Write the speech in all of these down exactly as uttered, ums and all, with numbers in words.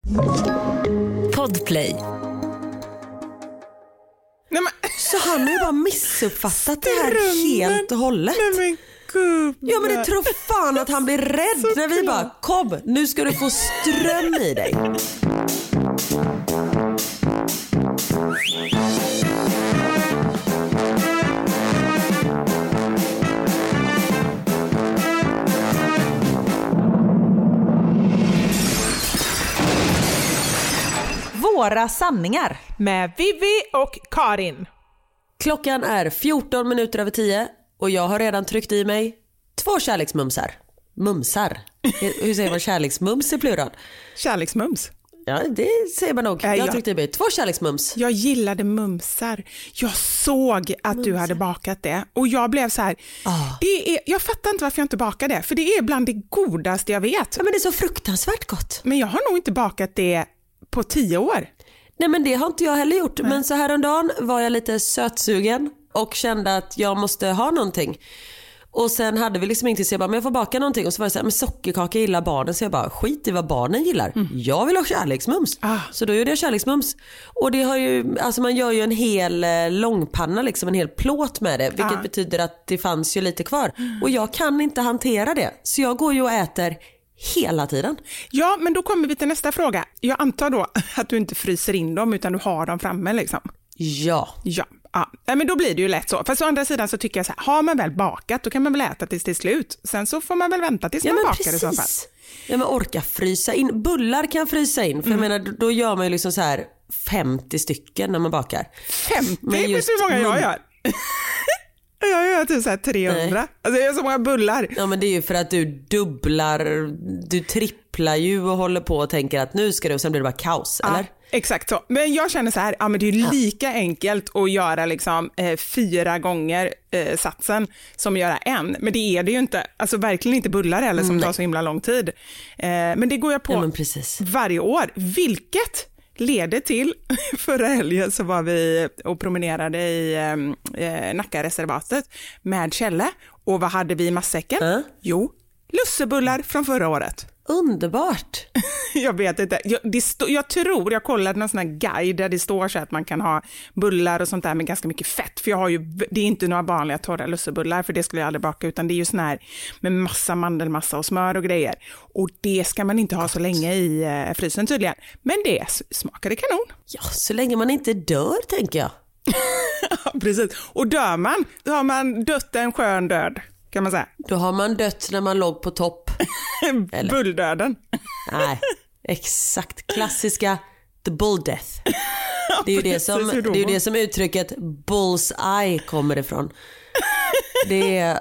Podplay. Nej, men... Så han har ju bara missuppfattat det här helt och hållet. Nej, men gud. Ja, men det tror fan att han blir rädd så när vi klart. bara, kom, nu ska du få ström i dig. Våra sanningar med Vivi och Karin. Klockan är fjorton minuter över tio och jag har redan tryckt i mig två kärleksmumsar. Mumsar. Hur säger man kärleksmums i plural? Kärleksmums. Ja, det säger man nog. Jag har tryckt i mig två kärleksmums. Jag gillade mumsar. Jag såg att mumsar. Du hade bakat det. Och jag blev så här. Oh. Det är, jag fattar inte varför jag inte bakade det. För det är bland det godaste jag vet. Ja, men det är så fruktansvärt gott. Men jag har nog inte bakat det på tio år. Nej, men det har inte jag heller gjort. Nej. Men så här en dag var jag lite sötsugen och kände att jag måste ha någonting. Och sen hade vi liksom inte så jag bara, men jag får baka någonting. Och så var det så här, men sockerkaka gillar barnen. Så jag bara, skit i vad barnen gillar. Mm. Jag vill ha kärleksmums. Ah. Så då gjorde jag kärleksmums. Och det har ju, alltså man gör ju en hel långpanna liksom, en hel plåt med det. Vilket ah. betyder att det fanns ju lite kvar. Mm. Och jag kan inte hantera det. Så jag går ju och äter hela tiden. Ja, men då kommer vi till nästa fråga. Jag antar då att du inte fryser in dem utan du har dem framme liksom. Ja. Ja. Ja, men då blir det ju lätt så. Fast å andra sidan så tycker jag så här, har man väl bakat då kan man väl äta tills till slut. Sen så får man väl vänta tills ja, man bakar i så fall. Ja, men orka frysa in. Bullar kan frysa in. För mm. jag menar, då gör man ju liksom så här femtio stycken när man bakar. femtio? Men just, vet du hur många jag gör? Jag gör typ så här trehundra. Nej. Alltså jag gör så många bullar. Ja, men det är ju för att du dubblar, du tripplar ju och håller på och tänker att nu ska det och sen blir det bara kaos, ja, eller? Exakt så. Men jag känner så här, ja men det är ju lika ja. enkelt att göra liksom eh, fyra gånger eh, satsen som att göra en. Men det är det ju inte. Alltså verkligen inte bullar heller som mm, tar så himla lång tid. Eh, men det går jag på ja, men precis. varje år. Vilket leder till, förra helgen så var vi och promenerade i eh, Nackareservatet med Kjelle. Och vad hade vi i matsäcken? Äh? Jo, lussebullar från förra året. Underbart. Jag vet inte. Jag, det stå, jag tror, jag kollade någon sån här guide där det står så att man kan ha bullar och sånt där med ganska mycket fett. För jag har ju, det är inte några vanliga torra lussebullar för det skulle jag aldrig baka utan det är ju sån här med massa mandelmassa och smör och grejer. Och det ska man inte ha så länge i eh, frysen tydligen. Men det smakade kanon. Ja, så länge man inte dör tänker jag. Precis. Och dör man, då har man dött en skön död. Kan man säga. Då har man dött när man låg på topp. Bulldöden. Nej, exakt. Klassiska the bull death. Det är ju det som, det är ju det som uttrycket bull's eye kommer ifrån. Det är...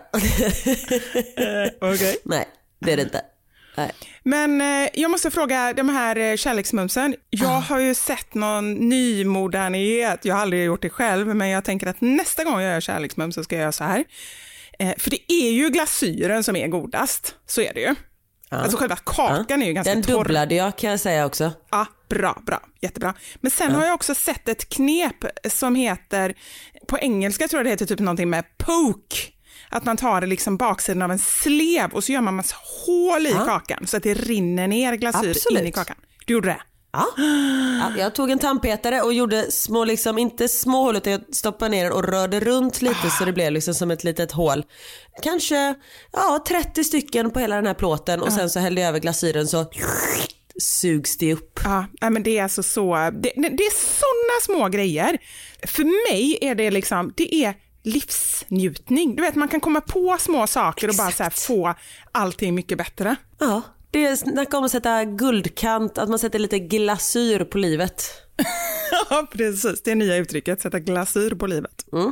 Okej. Okay. Nej, det är det inte. Nej. Men eh, jag måste fråga, de här kärleksmumsen. Jag ah. har ju sett någon ny modernighet. Jag har aldrig gjort det själv, men jag tänker att nästa gång jag gör kärleksmums så ska jag göra så här. Eh, för det är ju glasyren som är godast. Så är det ju. Ja. Alltså själva kakan ja. är ju ganska Den torr. Den dubblade jag kan jag säga också. Ja, bra, bra. Jättebra. Men sen ja. har jag också sett ett knep som heter, på engelska tror jag det heter typ någonting med poke. Att man tar det liksom baksidan av en slev och så gör man massa hål i ja. kakan så att det rinner ner glasyr Absolut. in i kakan. Du gjorde det? Ja. ja, jag tog en tandpetare och gjorde små, liksom, inte små hål utan jag stoppade ner och rörde runt lite ah. så det blev liksom som ett litet hål. Kanske ja, trettio stycken på hela den här plåten och ah. sen så hällde jag över glasyren så sugs det upp. Ja, men det är alltså så, det, det är sådana små grejer. För mig är det liksom, det är livsnjutning. Du vet, man kan komma på små saker Exakt. och bara så här få allting mycket bättre. Ja. Det är snacka om att sätta guldkant, att man sätter lite glasyr på livet. Ja, precis. Det är nya uttrycket, sätta glasyr på livet. Mm.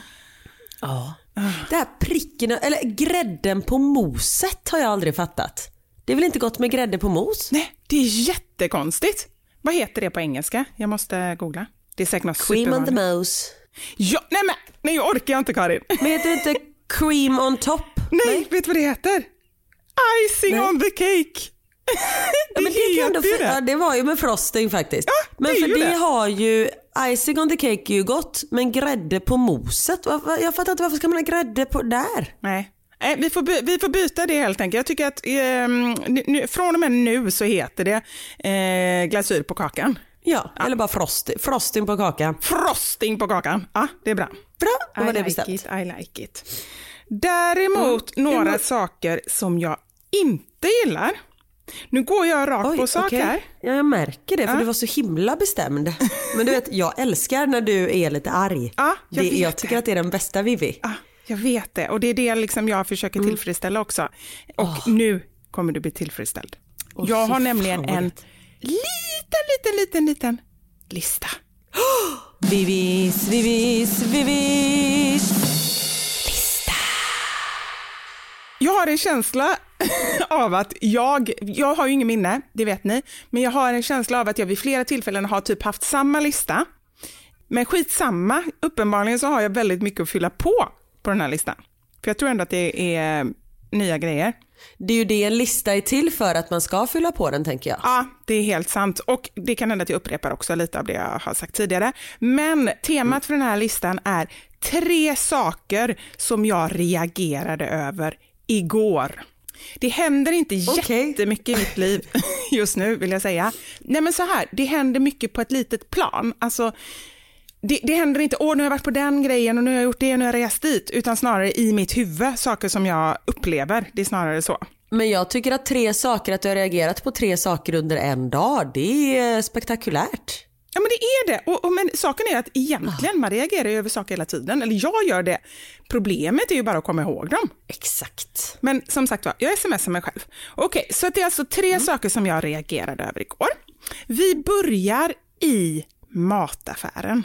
Ja. Det här pricken, eller grädden på moset har jag aldrig fattat. Det är väl inte gott med grädde på mos? Nej, det är jättekonstigt. Vad heter det på engelska? Jag måste googla. Det är säkert något cream on the mose. Ja, nej men, nej jag orkar inte Karin. Men heter det inte cream on top? Nej, nej. Vet du vad det heter? Icing Nej. on the cake. det, ja, men det, kan för, det. Ja, det var ju med frosting faktiskt. Ja, men för det, det har ju icing on the cake är ju gott, men grädde på moset. Jag fattar inte varför ska man ha grädde på där? Nej. Nej, vi, får by- vi får byta det helt enkelt. Jag tycker att eh, nu, från och med nu så heter det eh, glasyr på kakan. Ja, ja. Eller bara frost, frosting på kakan. Frosting på kakan, ja det är bra. Bra, då var I det like bestämt. it, I like it. Däremot Mm. några Mm. saker som jag inte gillar. Nu går jag rakt Oj, på sak okej. här. Ja, jag märker det, för Ja. du var så himla bestämd. Men du vet, jag älskar när du är lite arg. Ja, jag det, vet jag tycker det. att det är den bästa Vivi. Ja, jag vet det. Och det är det liksom jag försöker Mm. tillfredsställa också. Och Oh. nu kommer du bli tillfredsställd. Oh, jag har fy nämligen fan vad en gött. liten, liten, liten, liten lista. Vivis, Vivis, Vivis. Jag har en känsla av att jag, jag har ju ingen minne, det vet ni, men jag har en känsla av att jag vid flera tillfällen har typ haft samma lista. Men skitsamma, uppenbarligen så har jag väldigt mycket att fylla på på den här listan. För jag tror ändå att det är nya grejer. Det är ju det en lista är till för, att man ska fylla på den, tänker jag. Ja, det är helt sant. Och det kan hända att jag upprepar också lite av det jag har sagt tidigare. Men temat för den här listan är tre saker som jag reagerade över igår. Det händer inte Okej. jättemycket i mitt liv just nu, vill jag säga. Nej, men så här, det händer mycket på ett litet plan. Alltså, det, det händer inte, åh nu har jag varit på den grejen och nu har jag gjort det och nu har jag rest dit, utan snarare i mitt huvud, saker som jag upplever. Det är snarare så. Men jag tycker att tre saker, att du har reagerat på tre saker under en dag, det är spektakulärt. Ja, men det är det. Och, och, men saken är att egentligen man reagerar över saker hela tiden. Eller jag gör det. Problemet är ju bara att komma ihåg dem. Exakt. Men som sagt var, jag smsar mig själv. Okej, så det är alltså tre mm. saker som jag reagerade över igår. Vi börjar i mataffären.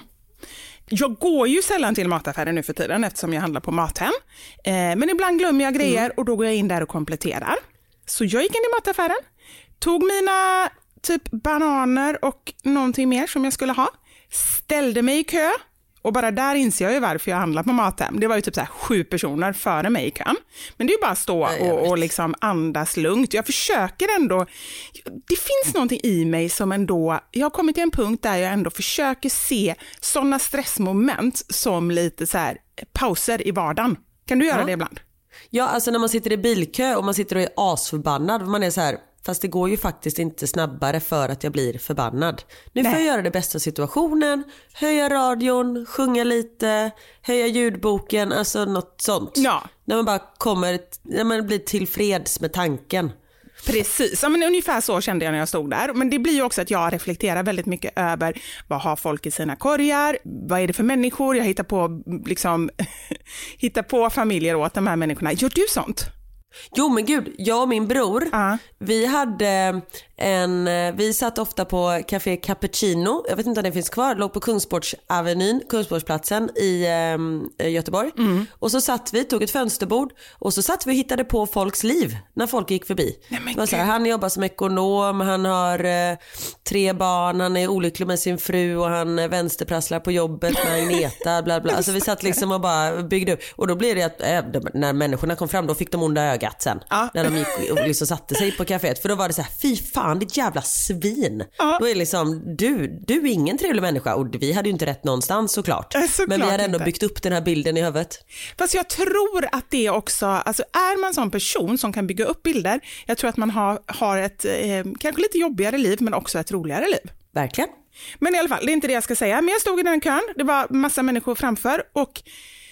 Jag går ju sällan till mataffären nu för tiden eftersom jag handlar på Mathem. Eh, men ibland glömmer jag grejer mm. och då går jag in där och kompletterar. Så jag gick in i mataffären, tog mina typ bananer och någonting mer som jag skulle ha, ställde mig i kö och bara där inser jag ju varför jag handlar på Mathem. Det var ju typ så här sju personer före mig i kön. Men det är ju bara att stå och, och liksom andas lugnt. Jag försöker ändå, det finns någonting i mig som ändå, jag har kommit till en punkt där jag ändå försöker se sådana stressmoment som lite så här pauser i vardagen. Kan du göra ja. det ibland? Ja, alltså när man sitter i bilkö och man sitter och är asförbannad, man är så här, fast det går ju faktiskt inte snabbare för att jag blir förbannad. Nu får Nej. jag göra det bästa situationen, höja radion, sjunga lite, höja ljudboken, alltså något sånt. Ja. När man bara kommer, när man blir tillfreds med tanken. Precis, ja, men ungefär så kände jag när jag stod där. Men det blir ju också att jag reflekterar väldigt mycket över vad har folk i sina korgar, vad är det för människor, jag hittar på, liksom, hittar på familjer åt de här människorna. Gör du sånt? Jo men gud, jag och min bror, uh. vi hade en, vi satt ofta på Café Cappuccino, jag vet inte om det finns kvar, låg på Kungsportsavenyn, Kungsportsplatsen i eh, Göteborg. Mm. Och så satt vi, tog ett fönsterbord och så satt vi och hittade på folks liv när folk gick förbi. Nej, det var så här, han jobbar som ekonom, han har eh, tre barn, han är olycklig med sin fru och han eh, vänsterprasslar på jobbet med Agneta, bla bla. Alltså vi satt liksom och bara byggde upp. Och då blev det att äh, när människorna kom fram, då fick de onda ögat sen. Ja. När de gick och liksom satte sig på kaféet. För då var det så här, fy fan, ditt jävla svin. Ja. Då är det liksom, du, du är ingen trevlig människa. Och vi hade ju inte rätt någonstans såklart. såklart Men vi hade ändå inte. byggt upp den här bilden i huvudet. Fast jag tror att det också, alltså är man sån person som kan bygga upp bilder, jag tror att man har, har ett eh, kanske lite jobbigare liv men också ett roligare liv. Verkligen. Men i alla fall, det är inte det jag ska säga. Men jag stod i den kön, det var massa människor framför och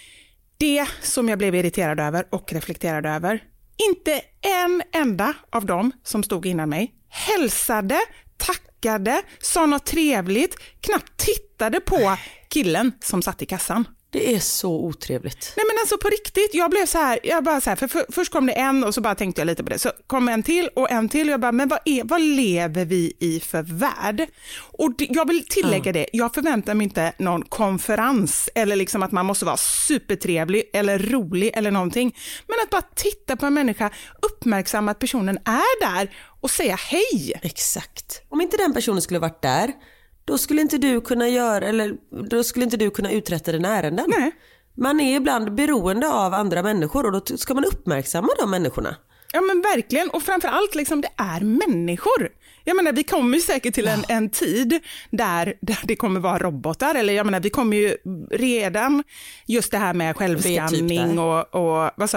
det som jag blev irriterad över och reflekterad över, inte en enda av dem som stod innan mig hälsade, tackade, sa något trevligt, knappt tittade på killen som satt i kassan. Det är så otrevligt. Nej men alltså på riktigt, jag blev så här, jag bara så här, för, för först kom det en och så bara tänkte jag lite på det. Så kom en till och en till och jag bara, men vad, är, vad lever vi i för värld? Och det, jag vill tillägga mm. det, jag förväntar mig inte någon konferens eller liksom att man måste vara supertrevlig eller rolig eller någonting. Men att bara titta på en människa, uppmärksamma att personen är där och säga hej. Exakt. Om inte den personen skulle varit där, då skulle inte du kunna göra eller då skulle inte du kunna uträtta dina ärenden. Nej. Man är ibland beroende av andra människor och då ska man uppmärksamma de människorna. Ja men verkligen, och framförallt liksom det är människor. Jag menar vi kommer ju säkert till en, en tid där, där det kommer vara robotar, eller jag menar vi kommer ju redan just det här med självskanning och, och vad sa du?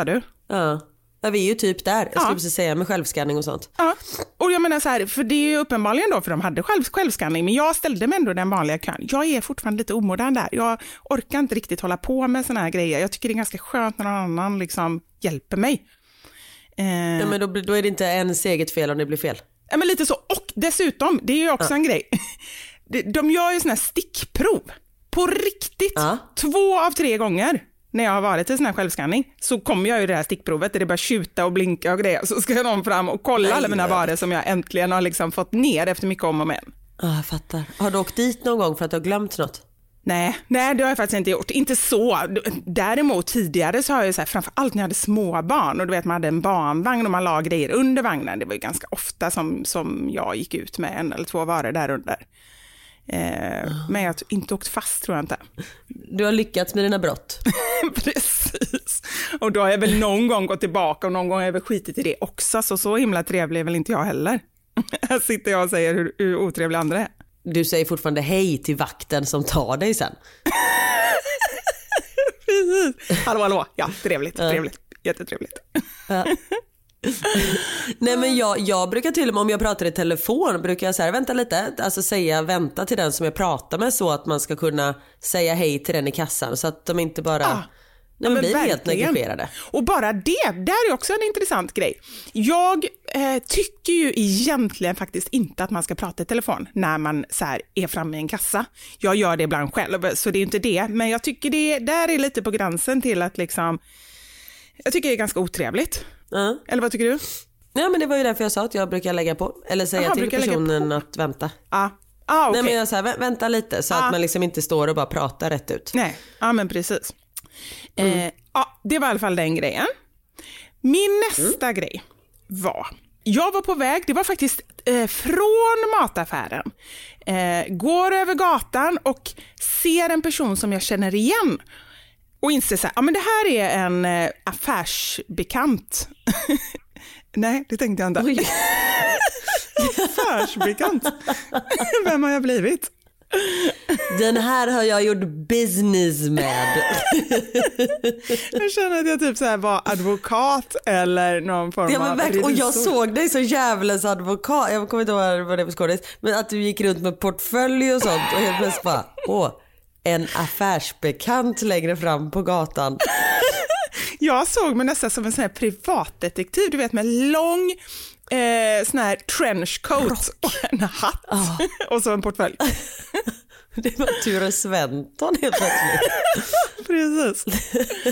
Ja. Ja, vi är ju typ där. Jag skulle Ja. precis säga med självskanning och sånt. Ja, och jag menar så här, för det är ju uppenbarligen då, för de hade själv, självskanning, men jag ställde mig ändå den vanliga kön. Jag är fortfarande lite omodern där. Jag orkar inte riktigt hålla på med såna här grejer. Jag tycker det är ganska skönt när någon annan liksom hjälper mig. Eh, Ja, men då, då är det inte ens eget fel om det blir fel. ja, men lite så. Och dessutom, det är ju också Ja. en grej. De, de gör ju såna här stickprov. På riktigt. Ja. Två av tre gånger. När jag har varit i sån här självskanning så kommer jag ju det här stickprovet där det bara tjuta och blinka och grejer. Så ska någon fram och kolla Nej, alla mina nej. varor som jag äntligen har liksom fått ner efter mycket om och men. Ja, jag fattar. Har du åkt dit någon gång för att du har glömt något? Nej, nej, det har jag faktiskt inte gjort. Inte så. Däremot tidigare så har jag så här, framförallt när jag hade små barn och du vet man hade en barnvagn och man la grejer under vagnen. Det var ju ganska ofta som, som jag gick ut med en eller två varor där under. Eh, men jag har inte åkt fast tror jag inte. Du har lyckats med dina brott. Precis. Och då har jag väl någon gång gått tillbaka och någon gång har jag väl skitit i det också. Så så himla trevlig är väl inte jag heller. Här sitter jag och säger hur, hur otrevlig andra är. Du säger fortfarande hej till vakten som tar dig sen. Precis. Hallå, hallå. Ja, trevligt, Ja. trevligt. Jättetrevligt. Ja. Nej men jag, jag brukar till och med om jag pratar i telefon brukar jag säga vänta lite, alltså säga vänta till den som jag pratar med så att man ska kunna säga hej till den i kassan så att de inte bara Ja. nej, men men blir helt verkligen. negligerade. Och bara det, där är också en intressant grej. Jag eh, tycker ju egentligen faktiskt inte att man ska prata i telefon när man så här, är framme i en kassa. Jag gör det ibland själv, så det är inte det. Men jag tycker det där är lite på gränsen till att liksom, jag tycker det är ganska otrevligt. Ja. Eller vad tycker du? Ja men det var ju därför jag sa att jag brukar lägga på eller säga Jaha, till brukar lägga personen på? att vänta. Ja, ah, okej. Nej men jag säger vä- vänta lite så Ah. att man liksom inte står och bara pratar rätt ut. Nej, ja men precis. Mm. Eh, ja, det var i alla fall den grejen. Min nästa mm. grej var, jag var på väg, det var faktiskt eh, från mataffären. Eh, går över gatan och ser en person som jag känner igen. Och inser så här, ja men det här är en eh, affärsbekant. Nej, det tänkte jag inte. Oj. Affärsbekant. Vem har jag blivit? Den här har jag gjort business med. Jag känner att jag typ så här var advokat eller någon form Ja, men av verkligen. Och jag revisor. såg dig så jävlens advokat. Jag kommer inte ihåg vad det var skådis. Men att du gick runt med portfölj och sånt. Och helt plötsligt bara, åh, en affärsbekant längre fram på gatan. Jag såg mig nästan som en sån här privatdetektiv, du vet med lång eh, sån här trenchcoat och en hatt Oh. och så en portfölj. Det var Ture Sventon helt plötsligt. Precis.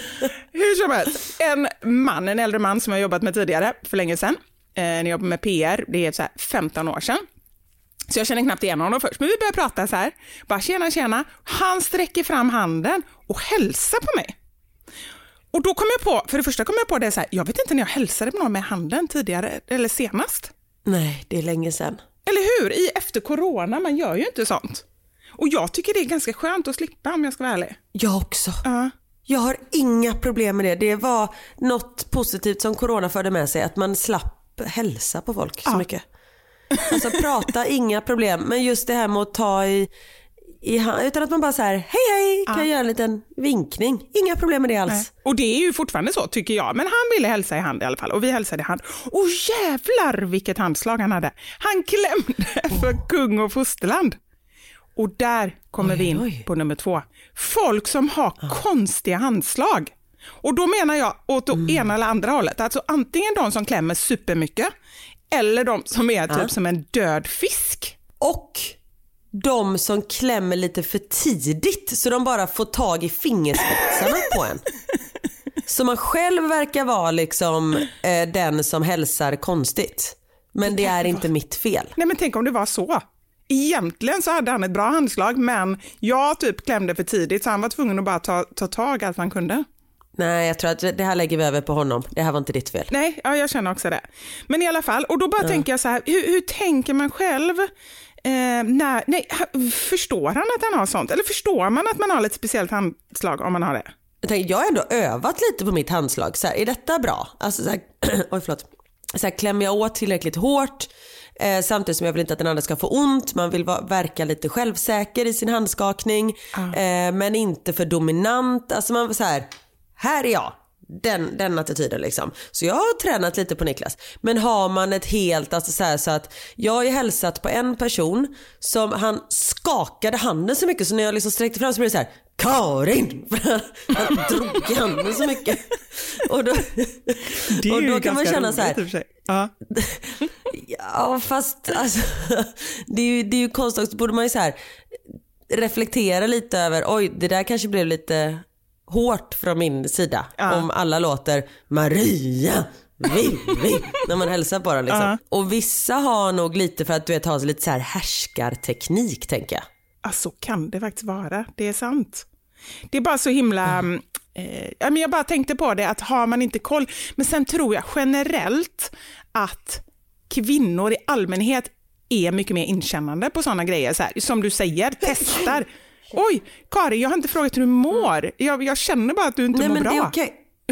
Hur som helst, en man, en äldre man som jag jobbat med tidigare för länge sedan. Eh, när jag jobbade med P R, det är så här femton år sedan. Så jag känner knappt igen honom först, men vi börjar prata så här. Bara tjena, tjena. Han sträcker fram handen och hälsar på mig. Och då kom jag på, för det första kom jag på det så här, jag vet inte när jag hälsade på någon med handen tidigare eller senast. Nej, det är länge sedan. Eller hur? I efter corona, man gör ju inte sånt. Och jag tycker det är ganska skönt att slippa om jag ska vara ärlig. Jag också. Ja. Jag har inga problem med det. Det var något positivt som corona förde med sig. Att man slapp hälsa på folk så Ja. mycket. Alltså prata, inga problem. Men just det här med att ta i, i hand, utan att man bara så här, hej hej, kan Ja. göra en liten vinkning. Inga problem med det alls. Nej. Och det är ju fortfarande så tycker jag. Men han ville hälsa i hand i alla fall. Och vi hälsade i hand. Och jävlar vilket handslag han hade. Han klämde för kung och fosterland. Och där kommer Oj, vi in oj. på nummer två. Folk som har konstiga handslag. Och då menar jag åt mm. ena eller andra hållet. Alltså antingen de som klämmer supermycket. Eller de som är typ Ja. som en död fisk. Och de som klämmer lite för tidigt så de bara får tag i fingerspetsarna på en. Så man själv verkar vara liksom eh, den som hälsar konstigt. Men det är inte mitt fel. Nej men tänk om det var så. Egentligen så hade han ett bra handslag men jag typ klämde för tidigt så han var tvungen att bara ta, ta tag allt man kunde. Nej, jag tror att det här lägger vi över på honom. Det här var inte ditt fel. Nej, ja, jag känner också det. Men i alla fall, och då bara ja. tänker jag så här, hur, hur tänker man själv? Eh, när, nej, förstår han att han har sånt? Eller förstår man att man har ett speciellt handslag om man har det? Jag, tänker, jag har ändå övat lite på mitt handslag. Så här, är detta bra? Alltså så här, oj förlåt. Så här, klämmer jag åt tillräckligt hårt? Eh, samtidigt som jag vill inte att den andra ska få ont. Man vill va- verka lite självsäker i sin handskakning. Ja. Eh, men inte för dominant. Alltså man så här, här är jag. Den, den attityden liksom. Så jag har tränat lite på Niklas. Men har man ett helt, alltså så här, så att jag har ju hälsat på en person som han skakade handen så mycket så när jag liksom sträckte fram så blev det så här: Karin! Han drog i handen så mycket. Och då, och då kan man känna så här. Ja. Ja, fast alltså, det är ju, det är ju konstigt. Borde man ju så här reflektera lite över, oj, det där kanske blev lite hårt från min sida. Ja. Om alla låter Maria, Vivi, när man hälsar på dem liksom. Ja. Och vissa har nog lite för att du vet, ha lite så här härskarteknik, tänker jag. Ja, så kan det faktiskt vara. Det är sant. Det är bara så himla... Mm. Eh, ja, men jag bara tänkte på det, att har man inte koll... Men sen tror jag generellt att kvinnor i allmänhet är mycket mer inkännande på sådana grejer. Så här, som du säger, testar. Oj, Karin, jag har inte frågat hur du mår. Jag, jag känner bara att du inte Nej, mår men bra. Det är okej.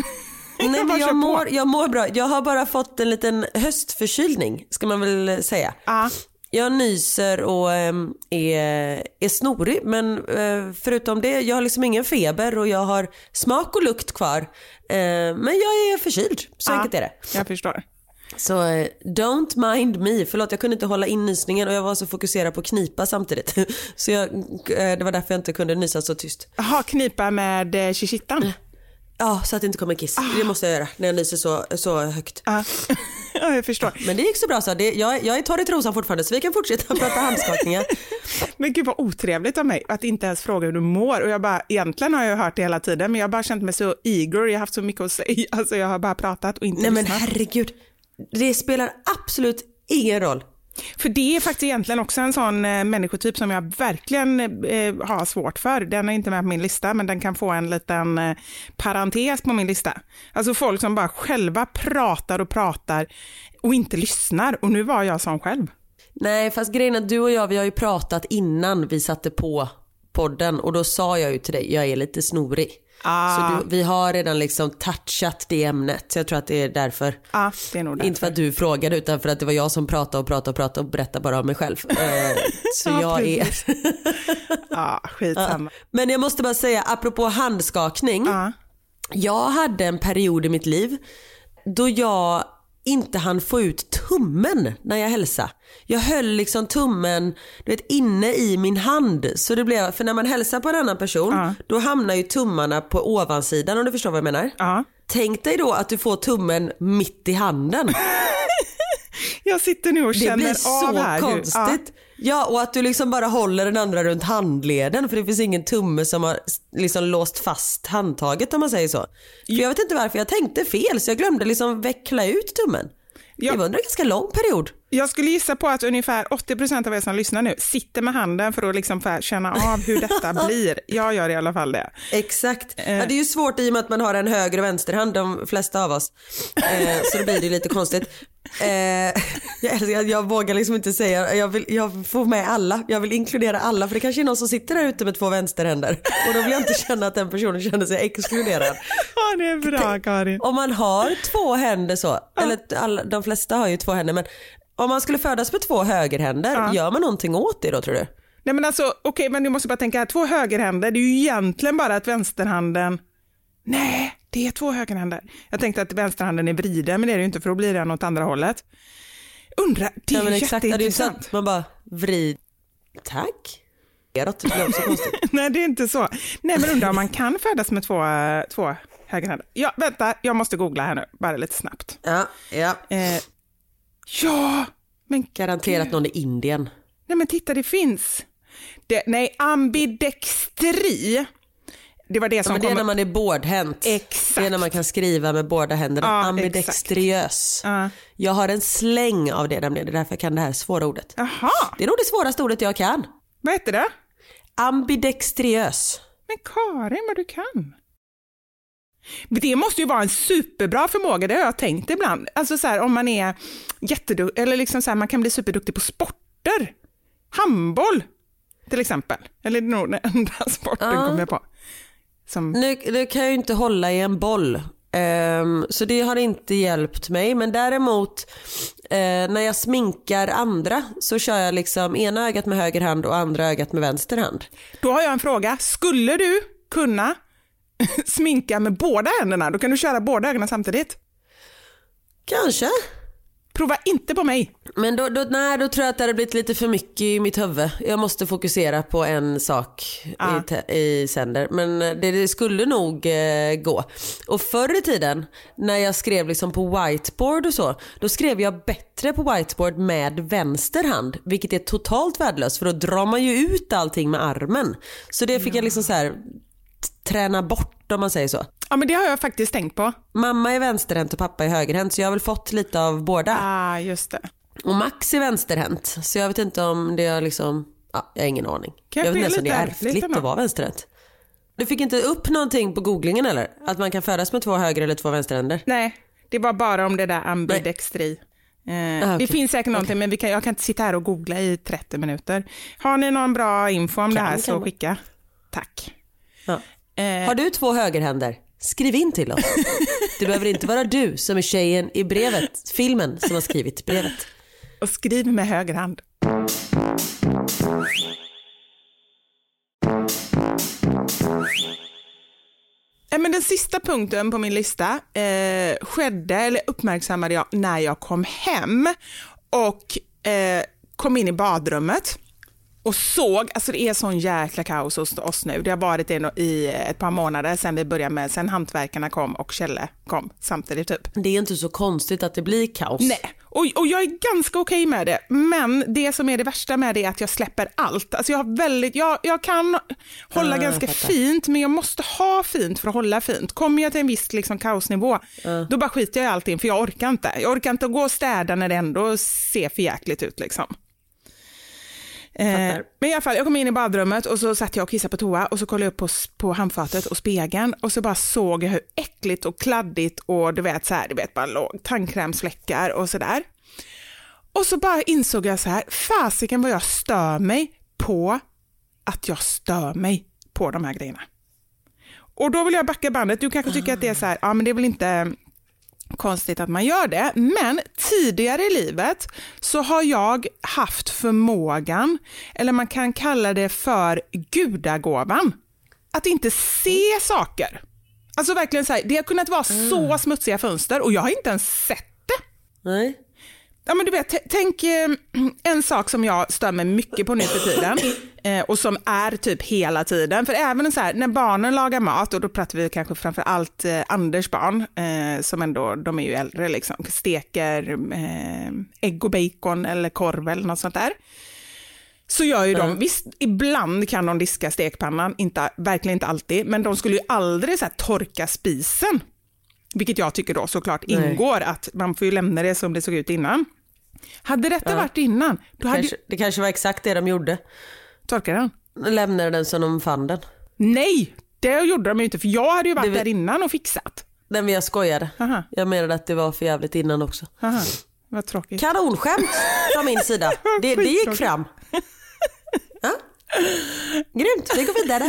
Nej, men jag, mår, jag mår bra. Jag har bara fått en liten höstförkylning, ska man väl säga. Ah. Jag nyser och ähm, är, är snorig, men äh, förutom det, jag har liksom ingen feber och jag har smak och lukt kvar. Äh, men jag är förkyld, så ah, enkelt är det. Jag förstår. Så äh, don't mind me. Förlåt, jag kunde inte hålla in nysningen och jag var så fokuserad på knipa samtidigt. Så jag, äh, det var därför jag inte kunde nysa så tyst. Jaha, knipa med eh, chichittan? Mm. Ja, så att det inte kommer kiss. Ah. Det måste jag göra när jag nyser så, så högt. Ah. Ja, jag förstår. Men det gick så bra så. Det, jag, jag är torr i trosan fortfarande så vi kan fortsätta prata handskakningar. Men gud vad otrevligt av mig att inte ens fråga hur du mår. Och jag bara, egentligen har jag hört det hela tiden, men jag har bara känt mig så eager. Jag har haft så mycket att säga. Alltså jag har bara pratat och inte Nej, lyssnat. Men herregud, det spelar absolut ingen roll. För det är faktiskt egentligen också en sån eh, människotyp som jag verkligen eh, har svårt för. Den är inte med på min lista, men den kan få en liten eh, parentes på min lista. Alltså folk som bara själva pratar och pratar och inte lyssnar. Och nu var jag sån själv. Nej, fast grejen är att du och jag, vi har ju pratat innan vi satte på podden. Och då sa jag ju till dig, jag är lite snorig. Ah. Så du, vi har redan liksom touchat det ämnet. Så jag tror att det är därför. Ah, det är nog därför. Inte för att du frågade, utan för att det var jag som pratade och pratade och pratade och berättade bara om mig själv. eh, Så ah, jag precis. är Ja, ah, skitsamma. ah. Men jag måste bara säga, apropå handskakning. Ah. Jag hade en period i mitt liv då jag inte hann få ut tummen när jag hälsade. Jag höll liksom tummen, du vet, inne i min hand. Så det blev, för när man hälsar på en annan person, uh. då hamnar ju tummarna på ovansidan, om du förstår vad jag menar. Uh. Tänk dig då att du får tummen mitt i handen. Jag sitter nu och känner av här. Det blir så konstigt. Uh. Ja, och att du liksom bara håller den andra runt handleden, för det finns ingen tumme som har liksom låst fast handtaget, om man säger så. För jag vet inte varför jag tänkte fel, så jag glömde liksom veckla ut tummen. Ja. Det var en ganska lång period. Jag skulle gissa på att ungefär åttio procent av er som lyssnar nu sitter med handen för att liksom för att känna av hur detta blir. Jag gör i alla fall det. Exakt. Eh. Ja, det är ju svårt i och med att man har en höger och vänsterhand, de flesta av oss. Eh, så då blir det ju lite konstigt. Eh, jag, jag, jag vågar liksom inte säga, jag vill, jag får med alla. Jag vill inkludera alla, för det kanske är någon som sitter där ute med två vänsterhänder. Och då vill jag inte känna att den personen känner sig exkluderad. Ja, det är bra, Karin. Om man har två händer så, ja. Eller alla, de flesta har ju två händer, men om man skulle födas med två högerhänder, ja. Gör man någonting åt det då, tror du? Nej, men alltså, okej, okay, men du måste bara tänka här, två högerhänder, det är ju egentligen bara att vänsterhanden, nej, det är två högerhänder. Jag tänkte att vänsterhanden är vriden, men det är det ju inte, för då blir den åt andra hållet. Undra, det är ja, ju jätteintressant. Det är man bara vrid, tack. Det är också konstigt. Nej, det är inte så. Nej, men undra om man kan födas med två, två högerhänder. Ja, vänta, jag måste googla här nu, bara lite snabbt. Ja, ja. Eh, Ja, men garanterat någon i Indien. Nej, men titta, det finns. Det, nej, ambidextri. Det var det som ja, men det kom... är när man är bårdhänt. Exakt. Det är när man kan skriva med båda händerna. Ja, ambidextriös. Ja. Jag har en släng av det, nämligen. Det är därför jag kan det här svåra ordet. Aha. Det är nog det svåraste ordet jag kan. Vad heter det? Ambidextriös. Men Karin, vad du kan. Det måste ju vara en superbra förmåga, det har jag tänkt ibland. Alltså så här, om man är jätteduktig, eller liksom så här, man kan bli superduktig på sporter. Handboll till exempel. Eller nog den enda sporten ja. Kommer jag på. Som... Nu, nu kan jag ju inte hålla i en boll. Um, så det har inte hjälpt mig. Men däremot uh, när jag sminkar andra så kör jag liksom ena ögat med höger hand och andra ögat med vänster hand. Då har jag en fråga. Skulle du kunna sminka med båda händerna. Då kan du köra båda ögonen samtidigt. Kanske. Prova inte på mig. Men då, då, nej, då tror jag att det hade blivit lite för mycket i mitt huvud. Jag måste fokusera på en sak ah. i, te- i sänder. Men det, det skulle nog eh, gå. Och förr i tiden när jag skrev liksom på whiteboard och så, då skrev jag bättre på whiteboard med vänster hand. Vilket är totalt värdelöst, för då drar man ju ut allting med armen. Så det fick ja. jag liksom så här träna bort, om man säger så. Ja, men det har jag faktiskt tänkt på. Mamma är vänsterhänt och pappa är högerhänt, så jag har väl fått lite av båda. Ah, just det. Och Max är vänsterhänt, så jag vet inte om det är liksom, ja, jag har ingen aning. Kan jag vet inte lite om det är ärftligt att vara vänsterhänt. Du fick inte upp någonting på googlingen eller? Att man kan födas med två höger eller två vänsterhänder? Nej, det var bara om det där ambidextri. Eh, ah, okay. Det finns säkert någonting, okay. men vi kan, jag kan inte sitta här och googla i trettio minuter. Har ni någon bra info om kan, det här så skicka. Tack. Ja. Eh. Har du två högerhänder? Skriv in till oss. Det behöver inte vara du som är tjejen i brevet, filmen som har skrivit brevet. Och skriv med höger hand. Men den sista punkten på min lista eh, skedde eller uppmärksammade jag när jag kom hem och eh, kom in i badrummet. Och såg, alltså det är sån jäkla kaos hos oss nu. Det har varit det i ett par månader sedan vi började med, sen hantverkarna kom och Kjelle kom samtidigt typ. Det är inte så konstigt att det blir kaos. Nej, och, och jag är ganska okej med det. Men det som är det värsta med det är att jag släpper allt. Alltså jag har väldigt, jag, jag kan hålla uh, ganska fint, men jag måste ha fint för att hålla fint. Kommer jag till en viss liksom, kaosnivå, uh. då bara skiter jag i allting, för jag orkar inte. Jag orkar inte att gå och städa när det ändå ser för jäkligt ut liksom. Eh, men i alla fall, jag kom in i badrummet och så satt jag och kissade på toa och så kollade jag upp på, på handfatet och spegeln och så bara såg jag hur äckligt och kladdigt och du vet så här, du vet bara låg tandkrämsfläckar och så där. Och så bara insåg jag så här, fasiken vad jag stör mig på att jag stör mig på de här grejerna. Och då vill jag backa bandet. Du kanske tycker att det är så här, ja men det är väl inte konstigt att man gör det, men tidigare i livet så har jag haft förmågan, eller man kan kalla det för gudagåvan, att inte se saker. Alltså verkligen så här, det har kunnat vara mm. så smutsiga fönster och jag har inte ens sett det. Nej. Ja men du vet, t- tänk eh, en sak som jag stör mig mycket på nu för tiden eh, och som är typ hela tiden, för även så här, när barnen lagar mat, och då pratar vi kanske framför allt eh, Anders barn eh, som ändå, de är ju äldre liksom, steker eh, ägg och bacon eller korv eller något sånt där, så gör ju mm. de, visst ibland kan de diska stekpannan, inte, verkligen inte alltid, men de skulle ju aldrig så här, torka spisen. Vilket jag tycker då såklart ingår, Nej. Att man får ju lämna det som det såg ut innan. Hade detta ja. varit innan? Det, hade... kanske, det kanske var exakt det de gjorde. Torkade den? Lämnade den som de fann den. Nej, det gjorde de ju inte. För jag hade ju varit vi... där innan och fixat. Den vi jag skojade. Aha. Jag menade att det var för jävligt innan också. Aha. Vad tråkigt. Kanonskämt från min sida. Det, det gick fram. Ja? Grymt, vi går vidare.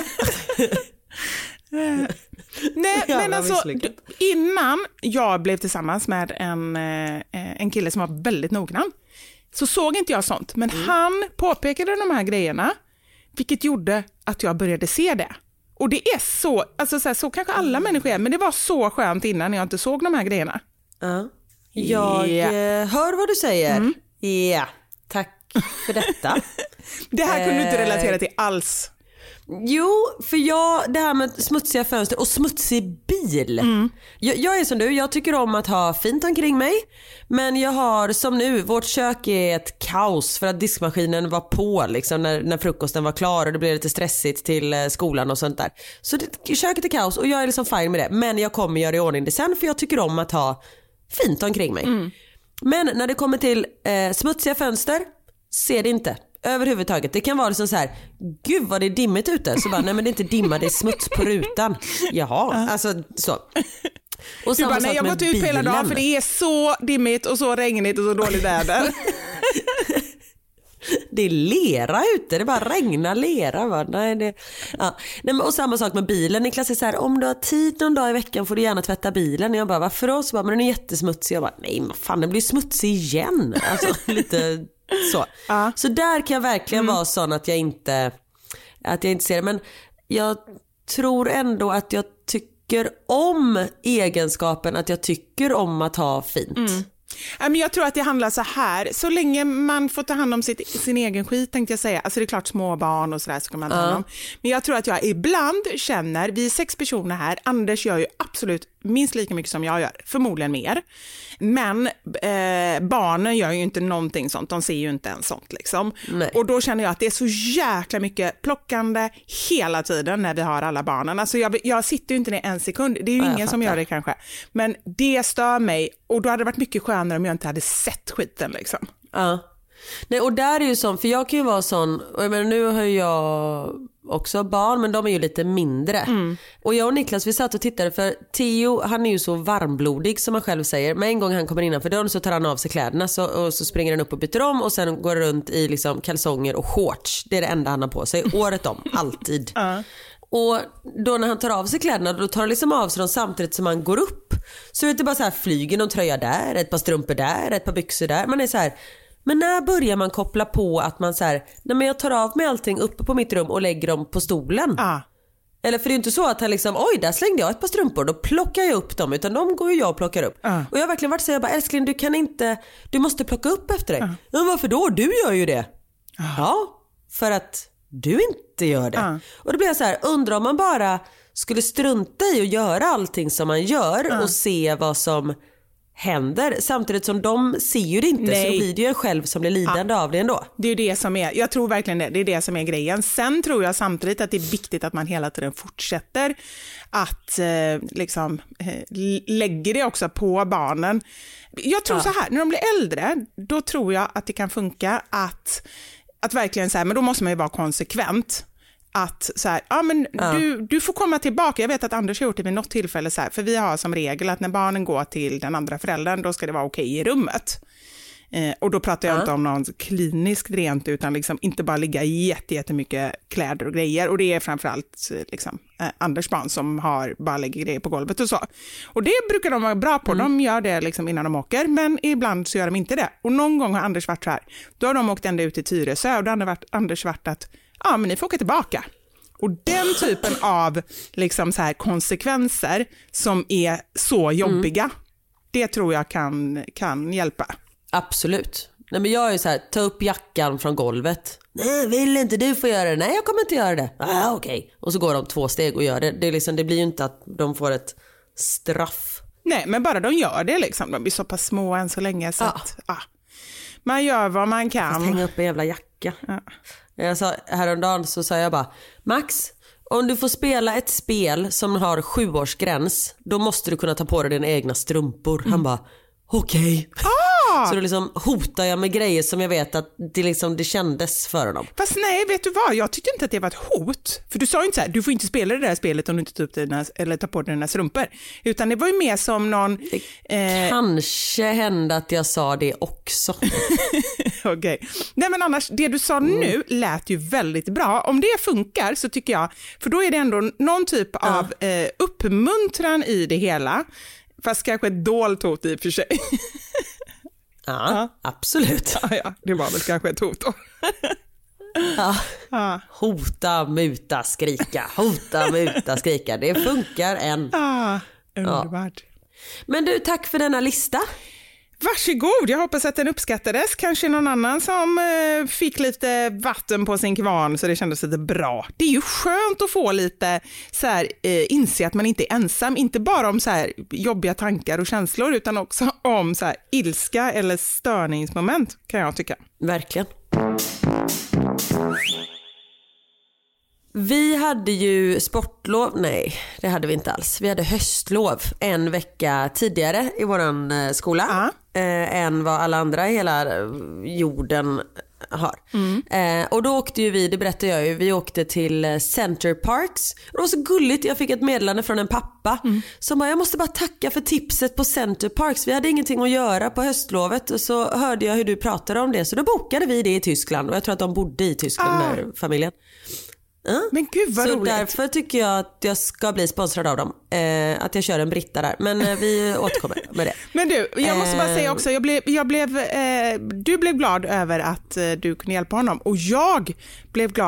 Nej, men alltså innan jag blev tillsammans med en, en kille som var väldigt noggrann, så såg inte jag sånt, men mm. han påpekade de här grejerna, vilket gjorde att jag började se det. Och det är så, alltså så, här, så kanske alla människor är, men det var så skönt innan jag inte såg de här grejerna. Ja. Jag yeah. hör vad du säger. Ja, mm. yeah. Tack för detta. Det här kunde du inte relatera till alls. Jo, för jag, det här med smutsiga fönster och smutsig bil. Mm. Jag, jag är som du, jag tycker om att ha fint omkring mig. Men jag har som nu, vårt kök är ett kaos för att diskmaskinen var på liksom, när, när frukosten var klar och det blev lite stressigt till skolan och sånt där. Så det, köket är kaos och jag är liksom fine med det. Men jag kommer göra i ordning det sen, för jag tycker om att ha fint omkring mig. Mm. Men när det kommer till eh, smutsiga fönster, ser det inte överhuvudtaget. Det kan vara liksom så här, gud vad det är dimmigt ute. Så bara, nej men det är inte dimma, det är smuts på rutan. Jaha, alltså så. Och du bara, nej jag har gått ut bilen. Hela dagen för det är så dimmigt och så regnigt och så dåligt väder. Det är lera ute, det bara regnar lera. Va? Nej, det, ja. Nej, men, och samma sak med bilen. Niklas är så här, om du har tid någon dag i veckan får du gärna tvätta bilen. Och jag bara, varför då? Så bara, men den är jättesmutsig. Jag bara, nej men fan, den blir smutsig igen. Alltså lite så. Ja. Så där kan jag verkligen mm. vara sån att jag inte att jag inte ser det. Men jag tror ändå att jag tycker om egenskapen att jag tycker om att ha fint. Mm. Jag tror att det handlar så här, så länge man får ta hand om sitt, sin egen skit tänkte jag säga, alltså det är klart små barn och sådär ska man ta hand om, men jag tror att jag ibland känner, vi är sex personer här, Anders gör ju absolut minst lika mycket som jag gör, förmodligen mer, men eh, barnen gör ju inte någonting sånt, de ser ju inte ens sånt liksom. Nej. Och då känner jag att det är så jäkla mycket plockande hela tiden när vi har alla barnen, alltså jag, jag sitter ju inte ner en sekund, det är ju ja, ingen som gör det kanske, men det stör mig och då hade det varit mycket skönare om jag inte hade sett skiten liksom. Ja. Nej, och där är ju sån, för jag kan ju vara sån, och jag menar, nu har jag också barn, men de är ju lite mindre. Mm. Och jag och Niklas, vi satt och tittade, för Theo, han är ju så varmblodig som han själv säger, men en gång han kommer innanför dörren så tar han av sig kläderna så, och så springer han upp och byter om och sen går runt i liksom kalsonger och shorts. Det är det enda han har på sig, året om, alltid. Uh. Och då när han tar av sig kläderna, då tar han liksom av sig dem samtidigt som han går upp. Så det är bara så här, flyger någon tröja där, ett par strumpor där, ett par byxor där. Man är så här, men när börjar man koppla på att man så här, nej men jag tar av mig allting uppe på mitt rum och lägger dem på stolen. Ah. Eller för det är ju inte så att han liksom, oj där slängde jag ett par strumpor, då plockar jag upp dem, utan de går ju jag och plockar upp. Ah. Och jag har verkligen varit så, jag bara, älskling du kan inte, du måste plocka upp efter dig. Ah. Men varför då? Du gör ju det. Ah. Ja, för att du inte gör det. Ah. Och då blir jag så här, undrar om man bara skulle strunta i att göra allting som man gör ah. och se vad som händer, samtidigt som de ser ju det inte. Nej. Så blir det ju en själv som blir lidande ja. av det ändå. Det är det som är, jag tror verkligen det, det är det som är grejen. Sen tror jag samtidigt att det är viktigt att man hela tiden fortsätter att eh, liksom eh, lägger det också på barnen. Jag tror ja. så här, när de blir äldre, då tror jag att det kan funka att, att verkligen så här, men då måste man ju vara konsekvent. Att så här, ja men ja. Du, du får komma tillbaka. Jag vet att Anders har gjort det vid något tillfälle så här, för vi har som regel att när barnen går till den andra föräldern, då ska det vara okej i rummet. Eh, och då pratar jag ja. inte om någon kliniskt rent, utan liksom inte bara ligga jätte, jättemycket kläder och grejer. Och det är framförallt liksom, eh, Anders barn som har bara lägger grejer på golvet och så. Och det brukar de vara bra på. Mm. De gör det liksom innan de åker, men ibland så gör de inte det. Och någon gång har Anders varit så här, då har de åkt ända ut till Tyresö och då har varit, Anders varit att ja, men ni får åka tillbaka. Och den typen av liksom så här konsekvenser som är så jobbiga, mm. det tror jag kan, kan hjälpa. Absolut. Nej, men jag är så här, ta upp jackan från golvet. Nej, vill inte du få göra det? Nej, jag kommer inte göra det. Ah, okej. Okay. Och så går de två steg och gör det. Det, är liksom, det blir ju inte att de får ett straff. Nej, men bara de gör det liksom. De blir så pass små än så länge så ja. att ah, man gör vad man kan. Fast hänga upp en jävla jacka. Ja. Jag sa, häromdagen så sa jag bara, Max, om du får spela ett spel som har sjuårsgräns, då måste du kunna ta på dig dina egna strumpor. Mm. Han bara, okej. Okay. Ah! Så då liksom hotar jag med grejer som jag vet att det, liksom, det kändes för honom. Fast nej, vet du vad? Jag tyckte inte att det var ett hot. För du sa ju inte så här, du får inte spela det där spelet om du inte tar, upp dina, eller tar på dig dina strumpor. Utan det var ju mer som någon... Det eh... kanske hände att jag sa det också. Okej. Okay. Nej men annars, det du sa mm. nu lät ju väldigt bra. Om det funkar så tycker jag, för då är det ändå någon typ uh. av eh, uppmuntran i det hela. Fast kanske ett dolt hot i och för sig. Ja, ja, absolut. Ja, ja, det var väl kanske ett hot då. Ja. Ja. Hota, muta, skrika. Hota, muta, skrika. Det funkar än. Ja, underbart. Ja. Men du, tack för denna lista. Varsågod, jag hoppas att den uppskattades. Kanske någon annan som eh, fick lite vatten på sin kvarn så det kändes lite bra. Det är ju skönt att få lite så här, eh, inse att man inte är ensam. Inte bara om så här jobbiga tankar och känslor utan också om så här ilska eller störningsmoment kan jag tycka. Verkligen. Vi hade ju sportlov, nej det hade vi inte alls. Vi hade höstlov en vecka tidigare i våran eh, skola uh-huh. eh, än vad alla andra i hela jorden har. Mm. Eh, och då åkte ju vi, det berättade jag ju, vi åkte till Center Parcs. Det var så gulligt, jag fick ett meddelande från en pappa mm. som bara, jag måste bara tacka för tipset på Center Parcs. Vi hade ingenting att göra på höstlovet och så hörde jag hur du pratade om det. Så då bokade vi det i Tyskland och jag tror att de bodde i Tyskland, uh. den familjen. Uh. Men gud vad så roligt. Därför tycker jag att jag ska bli sponsrad av dem. Eh, att jag kör en britta där. Men eh, vi återkommer med det. Men du, jag måste bara säga också, jag blev, jag blev, eh, du blev glad över att eh, du kunde hjälpa honom. Och jag blev glad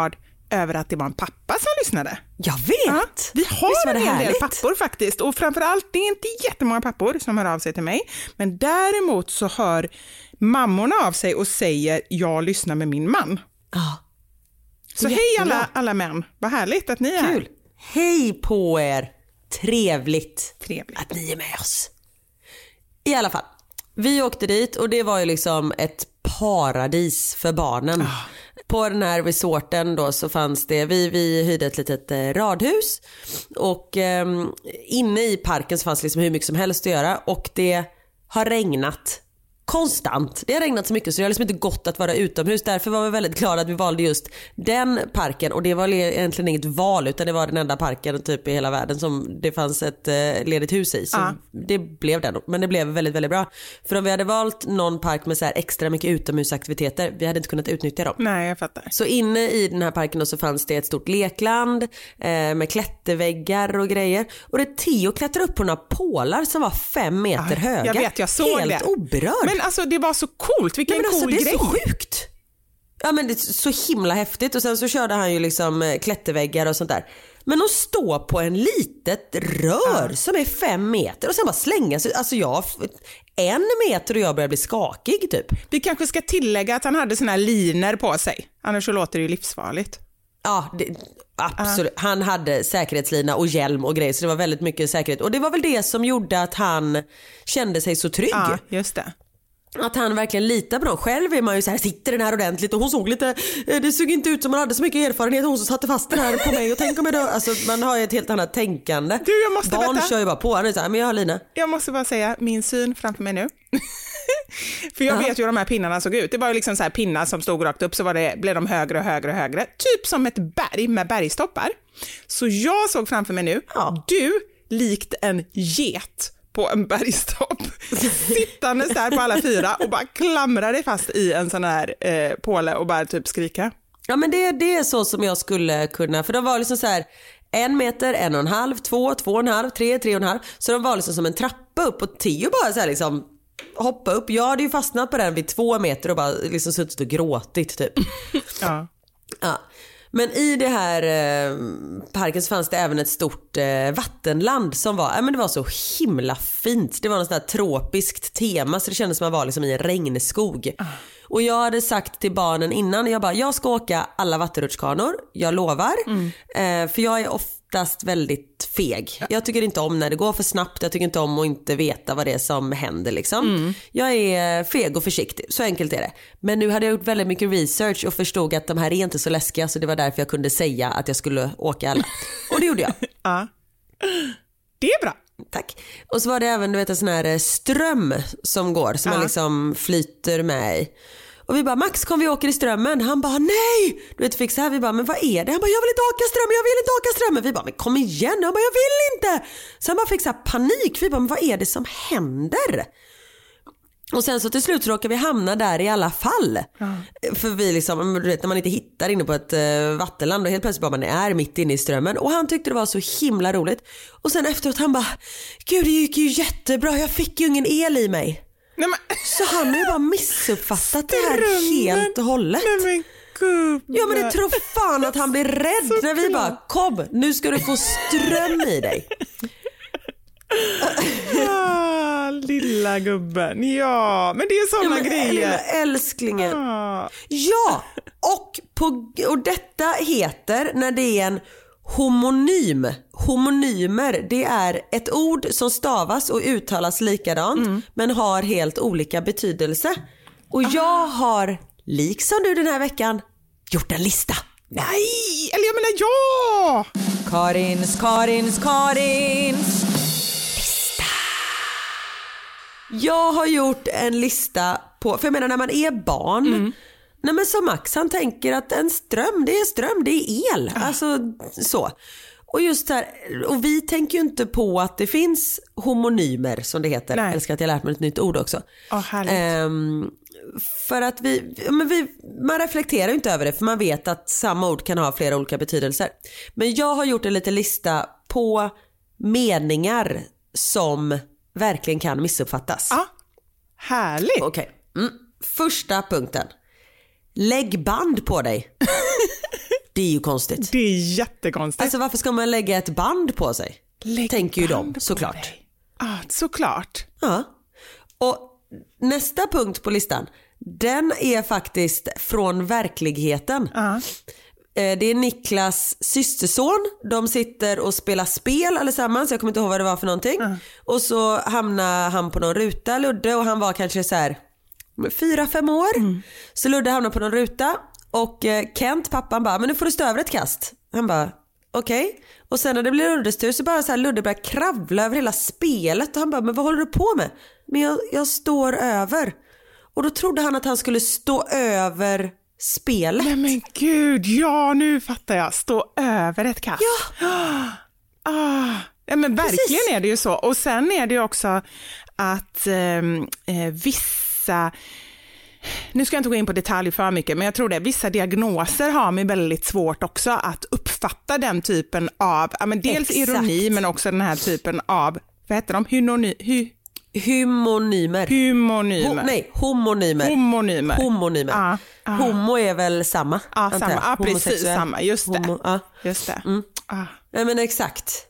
över att det var en pappa som lyssnade. Jag vet! Ja, vi har en hel del härligt? pappor faktiskt. Och framförallt, det är inte jättemånga pappor som hör av sig till mig. Men däremot så hör mammorna av sig och säger jag lyssnar med min man. Ja. Så hej alla, alla män, vad härligt att ni är Kul. Här. Hej på er! Trevligt, Trevligt att ni är med oss. I alla fall, vi åkte dit och det var ju liksom ett paradis för barnen. Oh. På den här resorten då så fanns det, vi, vi hyrde ett litet eh, radhus och eh, inne i parken så fanns liksom hur mycket som helst att göra och det har regnat konstant. Det har regnat så mycket så det har liksom inte gått att vara utomhus. Därför var vi väldigt glada att vi valde just den parken. Och det var egentligen inget val utan det var den enda parken typ i hela världen som det fanns ett eh, ledigt hus i. Så ja. det blev den. Men det blev väldigt, väldigt bra. För om vi hade valt någon park med så här extra mycket utomhusaktiviteter, vi hade inte kunnat utnyttja dem. Nej, jag fattar. Så inne i den här parken då så fanns det ett stort lekland eh, med klätterväggar och grejer. Och det Theo klättrade upp på några pålar som var fem meter ja, höga. Jag vet, jag såg Helt det. oberörd. Men alltså det var så coolt, vilken Nej, men alltså, cool det är grej. så sjukt. Ja men det är så himla häftigt och sen så körde han ju liksom klätterväggar och sånt där. Men att stå på en litet rör ja. som är fem meter och sen bara slänga sig, alltså jag en meter och jag börjar bli skakig typ. Vi kanske ska tillägga att han hade såna här liner på sig, annars så låter det ju livsfarligt. Ja, det, absolut. Uh. Han hade säkerhetslina och hjälm och grejer så det var väldigt mycket säkerhet. Och det var väl det som gjorde att han kände sig så trygg. Ja, just det. Att han verkligen litar på dem. Själv är man ju så här, sitter den här ordentligt och hon såg lite, det såg inte ut som man hade så mycket erfarenhet. Hon som satte fast den här på mig och tänk om jag då, alltså man har ju ett helt annat tänkande. Du, jag måste Barn berätta. kör ju bara på, han är så här, men jag har lina. Jag måste bara säga, min syn framför mig nu. För jag Aha. vet ju hur de här pinnarna såg ut. Det var ju liksom så här pinnar som stod rakt upp så var det, blev de högre och högre och högre. Typ som ett berg med bergstoppar. Så jag såg framför mig nu, ja. du likt en get på en bergstopp. Sittandes där på alla fyra och bara klamrar dig fast i en sån här eh, påle och bara typ skrika. Ja men det, det är så som jag skulle kunna, för de var liksom så här en meter, en och en halv, två, två och en halv, tre, tre och en halv. Så de var liksom som en trappa upp och Theo bara så här liksom hoppa upp. Jag hade ju fastnat på den vid två meter och bara liksom suttit och gråtit typ. Ja. Ja. Men i det här eh, parken så fanns det även ett stort eh, vattenland som var, äh, men det var så himla fint. Det var något sånt här tropiskt tema så det kändes som att man var liksom i en regnskog. Uh. Och jag hade sagt till barnen innan, jag bara, jag ska åka alla vattenrutschkanor, jag lovar. Mm. Eh, för jag är oftast väldigt feg. Ja. Jag tycker inte om när det går för snabbt, jag tycker inte om att inte veta vad det är som händer liksom. Mm. Jag är feg och försiktig, så enkelt är det. Men nu hade jag gjort väldigt mycket research och förstod att de här är inte så läskiga så det var därför jag kunde säga att jag skulle åka alla. Och det gjorde jag. Ja. Det är bra. Tack. Och så var det även du vet en sån här ström som går som ja. man liksom flyter med i. Och vi bara, Max kom vi åker i strömmen. Han bara, nej! Du vet, fick så här, vi bara, men vad är det? Han bara, jag vill inte åka strömmen, jag vill inte åka strömmen. Vi bara, men kom igen. Han bara, jag vill inte. Så han bara fick så här panik. Vi bara, men vad är det som händer? Och sen så till slut så råkar vi hamna där i alla fall. Mm. För vi liksom, du vet, när man inte hittar inne på ett uh, vattenland och helt plötsligt bara man är mitt inne i strömmen. Och han tyckte det var så himla roligt. Och sen efteråt han bara, gud det gick ju jättebra, jag fick ju ingen el i mig. Nej, men... Så han har ju bara missuppfattat det här helt och hållet. Nej, men gud. Ja men det tror fan att han blir rädd så när vi klart. Bara, kom nu ska du få ström i dig. Ah, lilla gubben. Ja, men det är såna ja, grejer. Lilla älsklingen. Ah. Ja, och, på, och detta heter när det är en homonym. Homonymer, det är ett ord som stavas och uttalas likadant mm. men har helt olika betydelse. Och ah. jag har, liksom du den här veckan, gjort en lista. Nej, eller jag menar ja! Karins, Karins, Karins lista. Jag har gjort en lista på, för jag menar när man är barn mm. nej men som Max han tänker att en ström, det är ström, det är el. Ah. Alltså så. Och just här, och vi tänker ju inte på att det finns homonymer som det heter. Nej. Jag älskar att jag lärt mig ett nytt ord också. Oh, härligt. Um, för att vi, men vi, man reflekterar ju inte över det för man vet att samma ord kan ha flera olika betydelser. Men jag har gjort en liten lista på meningar som verkligen kan missuppfattas. Ja, härligt. Okej, okay. mm. Första punkten. Lägg band på dig. Det är ju konstigt. Det är jättekonstigt. Alltså varför ska man lägga ett band på sig? Lägg Tänker ju de, band såklart. på dig. Ja, såklart. Ja. Och nästa punkt på listan, den är faktiskt från verkligheten. Ja. Det är Niklas systerson. De sitter och spelar spel allesammans. Jag kommer inte ihåg vad det var för någonting. Mm. Och så hamnar han på någon ruta, Ludde, och han var kanske så här fyra, fem år. Mm. Så Ludde hamnar på någon ruta och Kent, pappan, bara, men nu får du stå över ett kast. Han bara, okej. Okay. Och sen när det blir Luddes tur så bara så här, Ludde börjar kravla över hela spelet. Och han bara, men vad håller du på med? Men jag, jag står över. Och då trodde han att han skulle stå över spelet. Nej men gud, ja nu fattar jag. Stå över ett kast. Ja. Ah, ja men verkligen. Precis. Är det ju så. Och sen är det ju också att eh, vissa, nu ska jag inte gå in på detaljer för mycket, men jag tror det, vissa diagnoser har mig väldigt svårt också att uppfatta den typen av, ja men dels Exakt. ironi men också den här typen av, vad heter de, Hynony, hy, Humonymer. Humonymer. Ho- nej, homonymer. Homonymer. Homonymer. Ah, ah. Homo är väl samma? Ja, ah, samma. Ah, precis samma. Just det. Homo, ah. Just det. Mm. Ah. Nej, men exakt.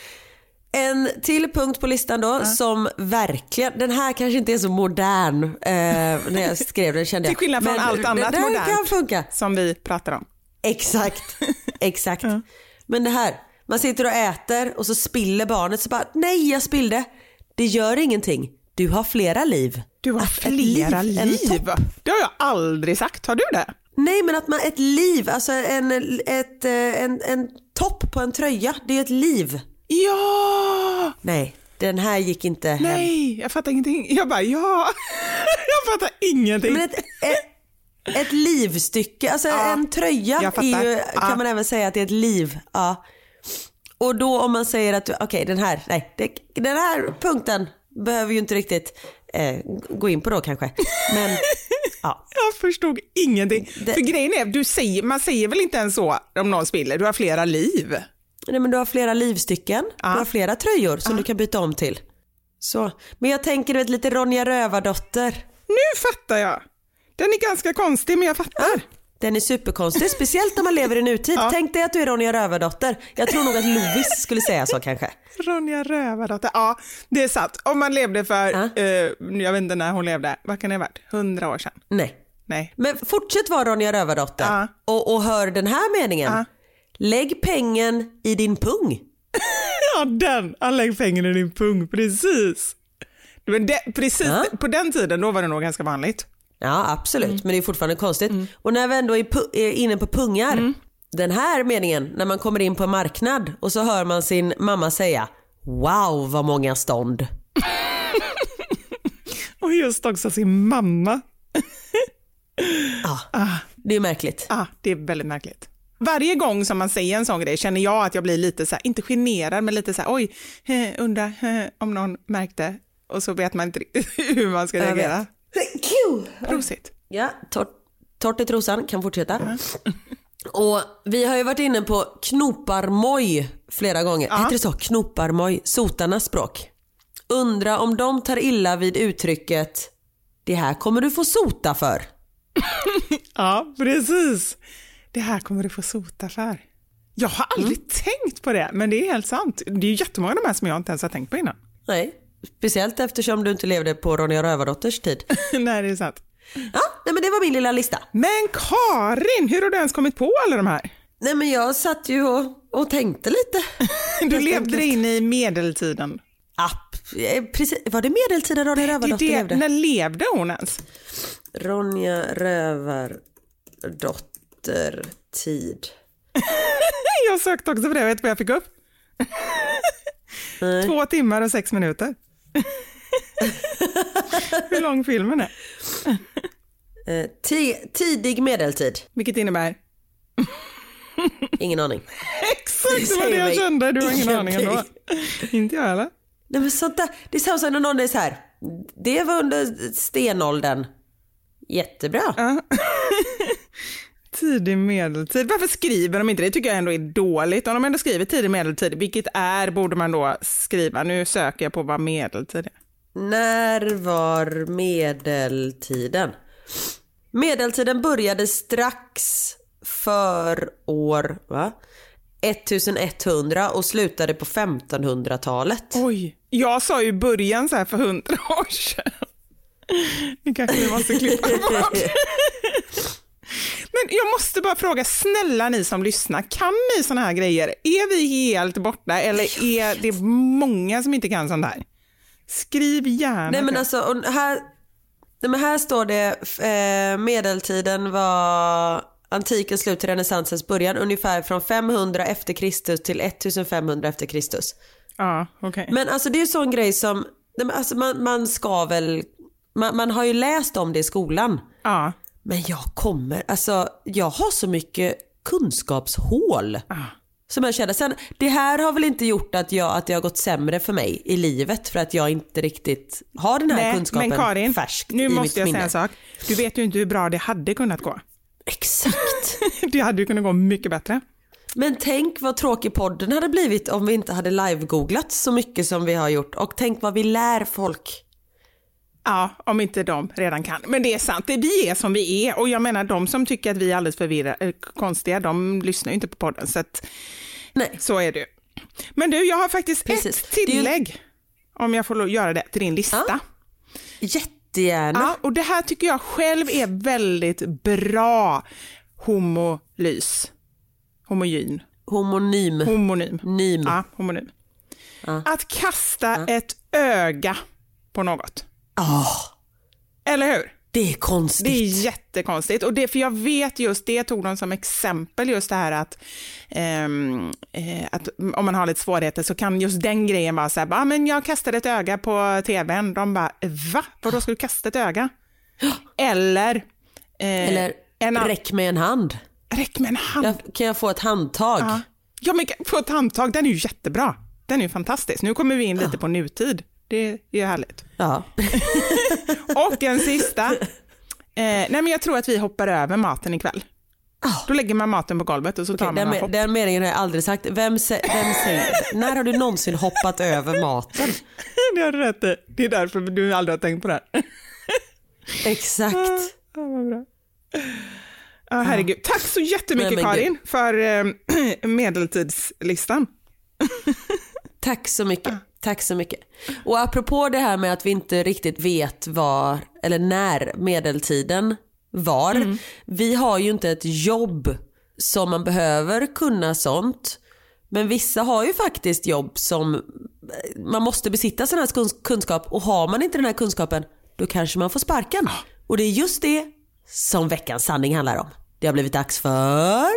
En till punkt på listan då ah. som verkligen, den här kanske inte är så modern eh, när jag skrev den, kände jag. Till skillnad från men, allt annat den, modernt kan funka. Som vi pratar om. Exakt. Exakt. ah. Men det här, man sitter och äter och så spiller barnet, så bara, nej jag spillde. Det gör ingenting. Du har flera liv. Du har att flera liv? liv. Det har jag aldrig sagt. Har du det? Nej, men att man ett liv, alltså en, ett, en, en topp på en tröja, det är ett liv. Ja! Nej, den här gick inte hem. Nej, jag fattar ingenting. Jag bara, ja. Jag fattar ingenting. Men ett, ett, ett livstycke, alltså ja, en tröja är ju, kan ja. man även säga att det är ett liv. Ja. Och då om man säger att okej, okay, den här nej, det, den här punkten behöver ju inte riktigt eh, gå in på då kanske. Men ja. Jag förstod ingenting. Det, För grejen är, du säger, man säger väl inte ens så om någon spiller, du har flera liv. Nej, men du har flera livstycken, ja. Du har flera tröjor som ja. du kan byta om till. Så, men jag tänker vet, lite Ronja Rövardotter. Nu fattar jag. Den är ganska konstig, men jag fattar. Ja. Den är superkonstig, speciellt om man lever i nutid. Ja. Tänk dig att du är Ronja Rövardotter. Jag tror nog att Lovis skulle säga så kanske. Ronja Rövardotter, ja det är sant. Om man levde för, ja. eh, jag vet inte när hon levde, vad kan det ha varit? Hundra år sedan? Nej. Nej. Men fortsätt vara Ronja Rövardotter ja. och, och hör den här meningen. Ja. Lägg pengen i din pung. Ja, den. Ja, lägg pengen i din pung, precis. Men det, precis, ja. På den tiden då var det nog ganska vanligt. Ja, absolut. Mm. Men det är fortfarande konstigt. Mm. Och när vi ändå är, pu- är inne på pungar. Mm. Den här meningen, när man kommer in på en marknad och så hör man sin mamma säga, wow vad många stånd. Och just också sin mamma. Ja, ah, det är märkligt. Ja, ah, det är väldigt märkligt. Varje gång som man säger en sån grej känner jag att jag blir lite så här, inte generad, men lite så här, oj, undrar om någon märkte. Och så vet man inte hur man ska reagera. Prosit. Ja, torrt, torrt i trosan, kan fortsätta. Mm. Och vi har ju varit inne på knoparmoj flera gånger. Ja. Heter det så? Knoparmoj, sotarnas språk. Undra om de tar illa vid uttrycket, det här kommer du få sota för. Ja, precis. Det här kommer du få sota för. Jag har aldrig mm. tänkt på det, men det är helt sant. Det är ju jättemånga av de här som jag inte ens har tänkt på innan. Nej, speciellt eftersom du inte levde på Ronja Rövardotters tid. Nej, det är sant. Ja, nej, men det var min lilla lista. Men Karin, hur har du ens kommit på alla de här? Nej, men jag satt ju och, och tänkte lite. Du levde in i medeltiden. Ja, precis. Var det medeltiden Ronja Rövardotter det, det, levde? När levde hon ens? Ronja Rövardotter tid. Jag sökte också på det, vet du vad jag fick upp? Nej. Två timmar och sex minuter. Hur lång filmen är? T- tidig medeltid. Vilket innebär? Ingen aning. Exakt, det var det jag kände. Du har ingen aning ändå. Inte jag heller. Nej, men sånt där, det är samma som när någon är så här. Det var under stenåldern. Jättebra. Ja. Tidig medeltid. Varför skriver de inte det? Det tycker jag ändå är dåligt. Om de ändå skriver tidig medeltid, vilket är, borde man då skriva. Nu söker jag på vad medeltid är. När var medeltiden? Medeltiden började strax för år va? elva hundra och slutade på femtonhundratalet. Oj, jag sa ju början så här för hundra år sedan. Det kanske vi måste klippa bort. Men jag måste bara fråga, snälla ni som lyssnar, kan ni såna här grejer? Är vi helt borta eller är det många som inte kan sånt här? Skriv gärna. Nej men alltså, och här, nej, men här står det eh, medeltiden var antikens slut till renässansens början, ungefär från femhundra efter Kristus till femtonhundra efter Kristus. Ja, okej. Okay. Men alltså det är ju sån grej som, nej, men alltså man, man ska väl, man, man har ju läst om det i skolan. Ja. Men jag kommer, alltså jag har så mycket kunskapshål. Ja. Som jag känner. Sen, det här har väl inte gjort att jag att det har gått sämre för mig i livet för att jag inte riktigt har den här Nej, kunskapen men Karin, färskt nu i måste mitt jag minne. säga en sak. Du vet ju inte hur bra det hade kunnat gå. Exakt. Det hade ju kunnat gå mycket bättre. Men tänk vad tråkig podden hade blivit om vi inte hade live-googlat så mycket som vi har gjort. Och tänk vad vi lär folk. Ja, om inte de redan kan. Men det är sant, det vi är som vi är. Och jag menar, de som tycker att vi är alldeles förvirra, äh, konstiga, de lyssnar ju inte på podden. Så att, nej. Så är det. Men du, jag har faktiskt Precis. ett tillägg. Ju... Om jag får göra det till din lista. Ja. Jättegärna. Ja, och det här tycker jag själv är väldigt bra. Homolys. Homogyn. Homonym. Homonym. Nym. Ja, homonym. Ja. Att kasta ja. ett öga på något. Oh, eller hur? det är konstigt. Det är jättekonstigt. Och det, för jag vet just, det tog de som exempel just det här att, um, eh, att om man har lite svårigheter så kan just den grejen vara så här, ah, men jag kastade ett öga på tvn. De bara, va? Vadå ska du kasta ett öga? Eller, eh, eller en, räck med en hand. Räck med en hand. Jag, kan jag få ett handtag? Ja, ja men få ett handtag, den är ju jättebra. Den är ju fantastisk. Nu kommer vi in lite ja. på nutid. Det är ju härligt. Ja. Och en sista. Eh, nej men jag tror att vi hoppar över maten ikväll. Oh. Då lägger man maten på golvet och så okay, tar man den, hopp. Den meningen har jag aldrig sagt. Vem, vem säger när har du någonsin hoppat över maten? Det har du rätt i. Det är därför du aldrig har tänkt på det här. Exakt. Ah, vad bra. Ah, herregud. Tack så jättemycket nej, Karin Gud. för eh, medeltidslistan. Tack så mycket. Tack så mycket. Och apropå det här med att vi inte riktigt vet var eller när medeltiden var. Mm. Vi har ju inte ett jobb som man behöver kunna sånt. Men vissa har ju faktiskt jobb som man måste besitta sån här kunskap. Och har man inte den här kunskapen, då kanske man får sparken. Och det är just det som veckans sanning handlar om. Det har blivit dags för...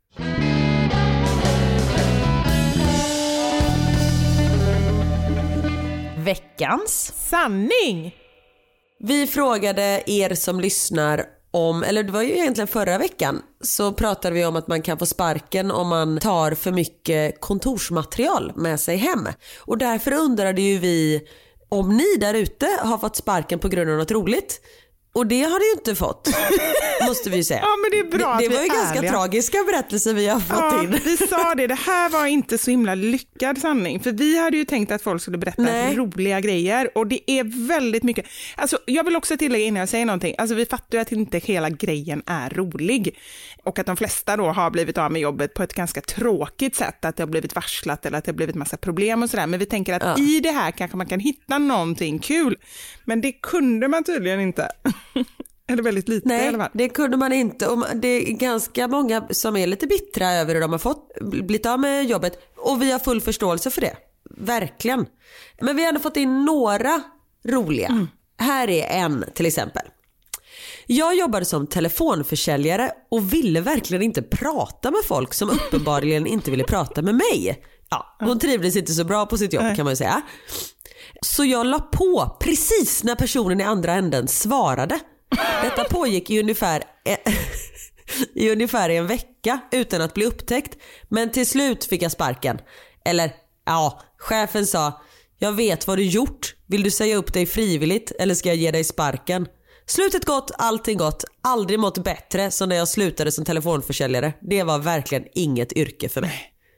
Veckans sanning. Vi frågade er som lyssnar om, eller det var ju egentligen förra veckan, så pratade vi om att man kan få sparken om man tar för mycket kontorsmaterial med sig hem. Och därför undrade ju vi om ni där ute har fått sparken på grund av något roligt. Och det har du ju inte fått, måste vi ju säga. Ja, men det är bra. Det, det var ju ärliga. ganska tragiska berättelser vi har fått ja, in. Vi sa det, det här var inte så himla lyckad sanning. För vi hade ju tänkt att folk skulle berätta Nej. roliga grejer. Och det är väldigt mycket. Alltså, jag vill också tillägga innan jag säger någonting. Alltså, vi fattar ju att inte hela grejen är rolig. Och att de flesta då har blivit av med jobbet på ett ganska tråkigt sätt. Att det har blivit varslat eller att det har blivit massa problem och sådär. Men vi tänker att ja. i det här kanske man kan hitta någonting kul. Men det kunde man tydligen inte. Eller väldigt lite. Nej, i alla fall. det kunde man inte. Och det är ganska många som är lite bittra över hur de har fått blivit av med jobbet. Och vi har full förståelse för det. Verkligen. Men vi har ändå fått in några roliga. Mm. Här är en till exempel. Jag jobbade som telefonförsäljare och ville verkligen inte prata med folk som uppenbarligen inte ville prata med mig. Ja, hon trivdes inte så bra på sitt jobb kan man ju säga. Så jag la på precis när personen i andra änden svarade. Detta pågick i ungefär, i ungefär en vecka utan att bli upptäckt. Men till slut fick jag sparken. Eller, ja, chefen sa: jag vet vad du gjort. Vill du säga upp dig frivilligt eller ska jag ge dig sparken? Slutet gott, allting gott. Aldrig mått bättre som när jag slutade som telefonförsäljare. Det var verkligen inget yrke för mig.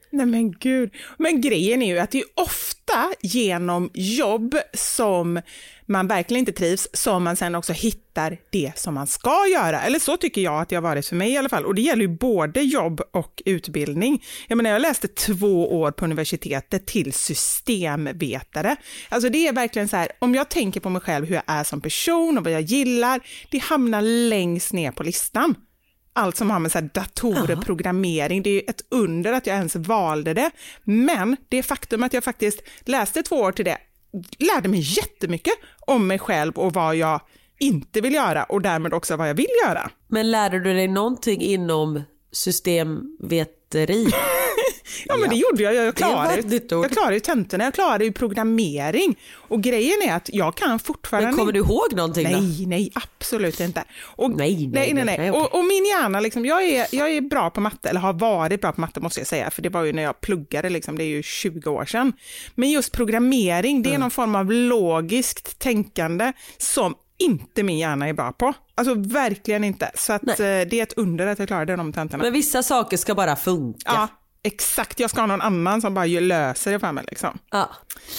Nej men gud. Men grejen är ju att det är ofta genom jobb som man verkligen inte trivs som man sen också hittar det som man ska göra. Eller så tycker jag att det har varit för mig i alla fall. Och det gäller ju både jobb och utbildning. Jag menar, jag läste två år på universitetet till systemvetare. Alltså det är verkligen så här, om jag tänker på mig själv hur jag är som person och vad jag gillar, det hamnar längst ner på listan. Allt som har med så här datorer, Aha. programmering, det är ju ett under att jag ens valde det. Men det faktum att jag faktiskt läste två år till det lärde mig jättemycket om mig själv och vad jag inte vill göra och därmed också vad jag vill göra. Men lärde du dig någonting inom systemveteri? Ja, men det gjorde jag. Jag klarade, jag klarade ju tentorna, jag klarade ju programmering. Och grejen är att jag kan fortfarande... Men kommer du ihåg någonting då? Nej, nej, absolut inte. Och, nej, nej, nej, nej, nej. nej och, och min hjärna, liksom, jag, är, jag är bra på matte, eller har varit bra på matte måste jag säga, för det var ju när jag pluggade, liksom, det är ju tjugo år sedan. Men just programmering, det är mm. någon form av logiskt tänkande som inte min hjärna är bra på. Alltså verkligen inte. Så att, eh, det är ett under att jag klarade de tentorna. Men vissa saker ska bara funka. Ja. Exakt, jag ska ha någon annan som bara löser det för mig liksom. Ja.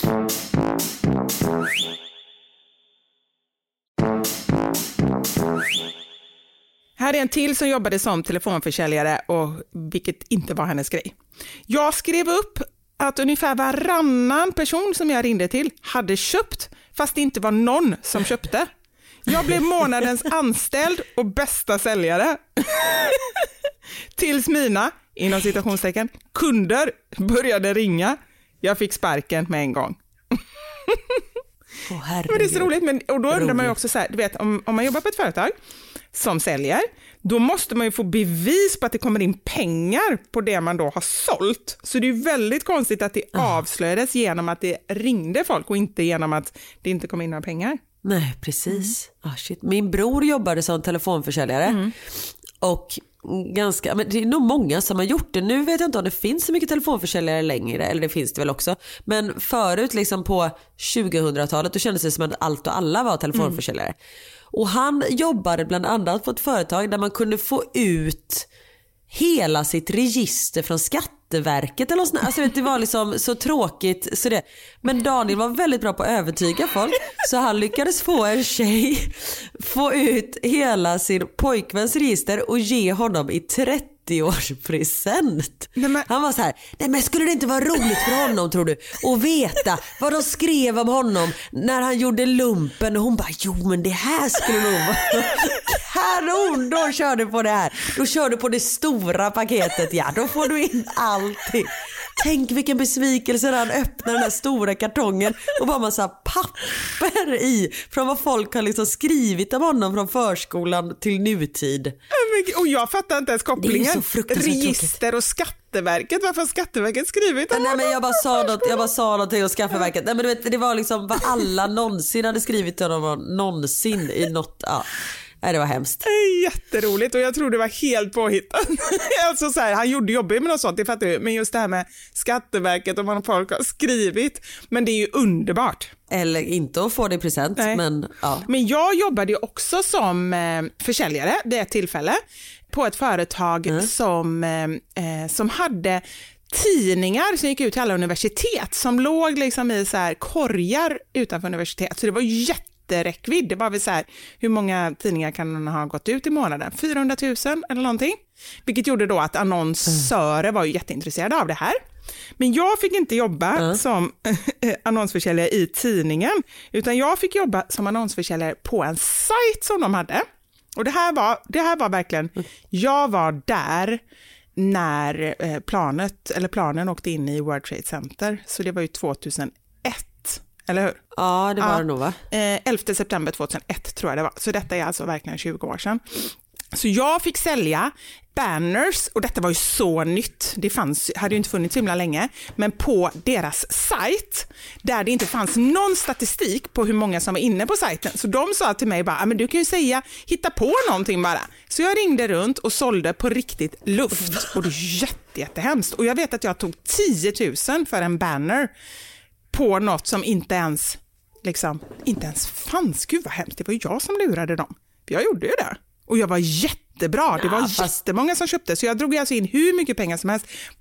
Här är en till som jobbade som telefonförsäljare och vilket inte var hennes grej. Jag skrev upp att ungefär varannan person som jag ringde till hade köpt fast det inte var någon som köpte. Jag blev månadens anställd och bästa säljare. Tills mina, inom citationstecken, kunder började ringa. Jag fick sparken med en gång. Oh, men det är så roligt. Men, och då undrar roligt. Man ju också så här, du vet, om, om man jobbar på ett företag som säljer, då måste man ju få bevis på att det kommer in pengar på det man då har sålt. Så det är ju väldigt konstigt att det avslöjades genom att det ringde folk och inte genom att det inte kom in några pengar. Nej, precis. Mm. Oh, shit. Min bror jobbade som telefonförsäljare mm. och ganska, men det är nog många som har gjort det. Nu vet jag inte om det finns så mycket telefonförsäljare längre, eller det finns det väl också. Men förut liksom på tjugohundratalet då kändes det som att allt och alla var telefonförsäljare. Mm. Och han jobbade bland annat på ett företag där man kunde få ut hela sitt register från Skatteverket eller något sånt. Alltså det var liksom så tråkigt så det. Men Daniel var väldigt bra på att övertyga folk, så han lyckades få en tjej få ut hela sin pojkväns register och ge honom i trettio års present. Nej, men... Han var så här: nej men skulle det inte vara roligt för honom tror du att veta vad de skrev om honom när han gjorde lumpen? Och hon bara, jo men det här skulle nog vara kanon, då kör du på det här. Då kör du på det stora paketet, ja då får du in allting. Tänk vilken besvikelse när han öppnar den här stora kartongen och bara massa papper i från vad folk har liksom skrivit om honom från förskolan till nutid. Och jag fattar inte ens kopplingen. Register och Skatteverket. Varför har Skatteverket skrivit om Nej, men jag bara sa något, jag bara sa någonting om Skatteverket. Nej, men du vet, det var liksom vad alla någonsin hade skrivit om honom någonsin i något. Ja. Nej, det var hemskt. Jätteroligt, och jag tror det var helt påhittat. Alltså så här, han gjorde jobbigt med något sånt, det fattar du. Men just det här med Skatteverket och vad folk har skrivit. Men det är ju underbart. Eller inte att få det i present. Men, ja. men jag jobbade ju också som eh, försäljare vid ett tillfälle på ett företag mm. som, eh, som hade tidningar som gick ut till alla universitet. Som låg liksom i så här korgar utanför universitet. Så det var jätte räckvidd. Det var väl så här, hur många tidningar kan man ha gått ut i månaden? fyrahundratusen eller någonting. Vilket gjorde då att annonsörer mm. var ju jätteintresserade av det här. Men jag fick inte jobba mm. som annonsförsäljare i tidningen, utan jag fick jobba som annonsförsäljare på en sajt som de hade. Och det här var, det här var verkligen, jag var där när planet, eller planen åkte in i World Trade Center. Så det var ju tvåtusenett. Eller hur? Ja, det var ja. det nog va? elfte september tvåtusenett tror jag det var. Så detta är alltså verkligen tjugo år sedan. Så jag fick sälja banners, och detta var ju så nytt. Det fanns, hade ju inte funnits så himla länge. Men på deras sajt, där det inte fanns någon statistik på hur många som var inne på sajten. Så de sa till mig bara, men du kan ju säga, hitta på någonting bara. Så jag ringde runt och sålde på riktigt luft. Och det är jätte, jättehemskt. Och jag vet att jag tog tio tusen för en banner på något som inte ens liksom, inte ens fanns. Gud vad hemskt, det var ju jag som lurade dem. För jag gjorde ju det. Och jag var jättebra, det var ja, fast... jättemånga som köpte. Så jag drog alltså in hur mycket pengar som helst på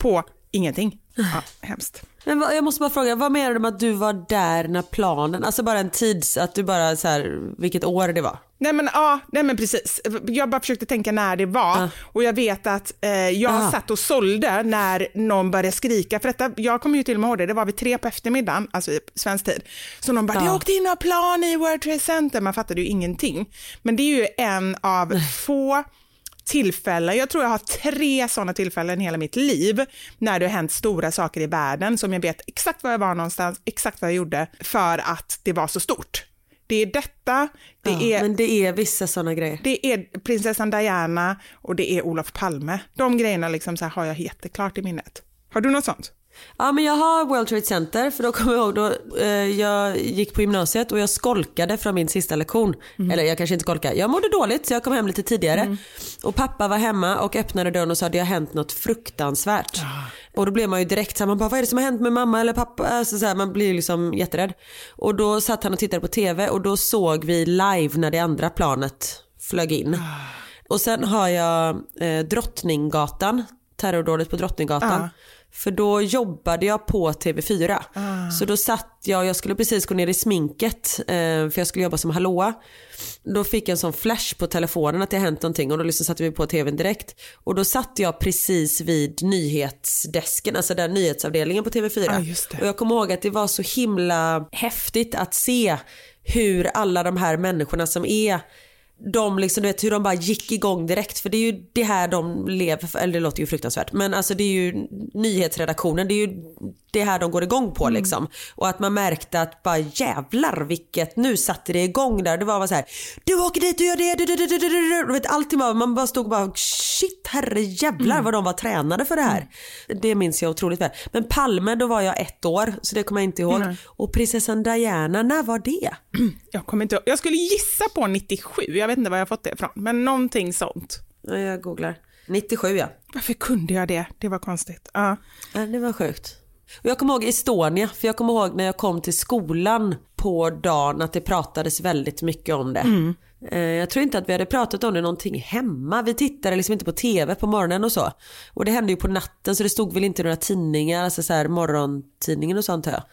ingenting. Ja, hemskt. Men vad, jag måste bara fråga, vad menar du med att du var där när planen, alltså bara en tids, att du bara så här, vilket år det var? Nej men ja, nej men precis. Jag bara försökte tänka när det var ah. och jag vet att eh, jag ah. satt och sålde när någon började skrika för detta. Jag kommer ju till och med ihåg det, det var vid tre på eftermiddagen, alltså i svensk tid. Så någon bara, ah. det åkte in och plan i World Trade Center, man fattade ju ingenting. Men det är ju en av få tillfällen, jag tror jag har tre sådana tillfällen i hela mitt liv när det har hänt stora saker i världen som jag vet exakt var jag var någonstans, exakt vad jag gjorde för att det var så stort. Det är detta, det ja, är... Men det är vissa sådana grejer. Det är prinsessan Diana och det är Olof Palme. De grejerna liksom så här har jag jätteklart i minnet. Har du något sånt? Ja, men jag har World Trade Center, för då kommer jag ihåg då eh, jag gick på gymnasiet och jag skolkade från min sista lektion. Mm. Eller jag kanske inte skolkade. Jag mådde dåligt så jag kom hem lite tidigare. Mm. Och pappa var hemma och öppnade dörren och sa att det har hänt något fruktansvärt. Ja. Och då blev man ju direkt så här, man bara, vad är det som har hänt med mamma eller pappa? Alltså, så här, man blir liksom jätterädd. Och då satt han och tittade på tv och då såg vi live när det andra planet flög in. Ja. Och sen har jag eh, Drottninggatan, terrordådet på Drottninggatan. Ja. För då jobbade jag på T V fyra. Ah. Så då satt jag, jag skulle precis gå ner i sminket eh, för jag skulle jobba som hallåa. Då fick jag en sån flash på telefonen att det hänt någonting och då liksom satte vi på tvn direkt. Och då satt jag precis vid nyhetsdesken, alltså den nyhetsavdelningen på T V fyra. Ah, och jag kommer ihåg att det var så himla häftigt att se hur alla de här människorna som är... De liksom, du vet, hur de bara gick igång direkt. För det är ju det här de lever för, eller det låter ju fruktansvärt, men alltså det är ju nyhetsredaktionen, det är ju det här de går igång på liksom. Mm. Och att man märkte att bara jävlar vilket, nu satte det igång där. Det var bara så här, du åker dit och gör det, du, du, du, du, du. Du vet, allting var, man bara stod och bara shit, herre jävlar mm. vad de var tränade för det här. Mm. Det minns jag otroligt väl. Men Palme, då var jag ett år, så det kommer jag inte ihåg. Mm. Och prinsessan Diana, när var det? Jag kommer inte ihåg. Jag skulle gissa på nittiosju. Jag vet inte var jag fått det ifrån, men någonting sånt. Ja, jag googlar. nittiosju, ja. Varför kunde jag det? Det var konstigt. Ja. Ja, det var sjukt. Och jag kommer ihåg Estonia, för jag kommer ihåg när jag kom till skolan på dagen att det pratades väldigt mycket om det. Mm. Jag tror inte att vi hade pratat om det någonting hemma. Vi tittade liksom inte på tv på morgonen och så. Och det hände ju på natten, så det stod väl inte några tidningar, alltså så här morgontidningen och sånt här.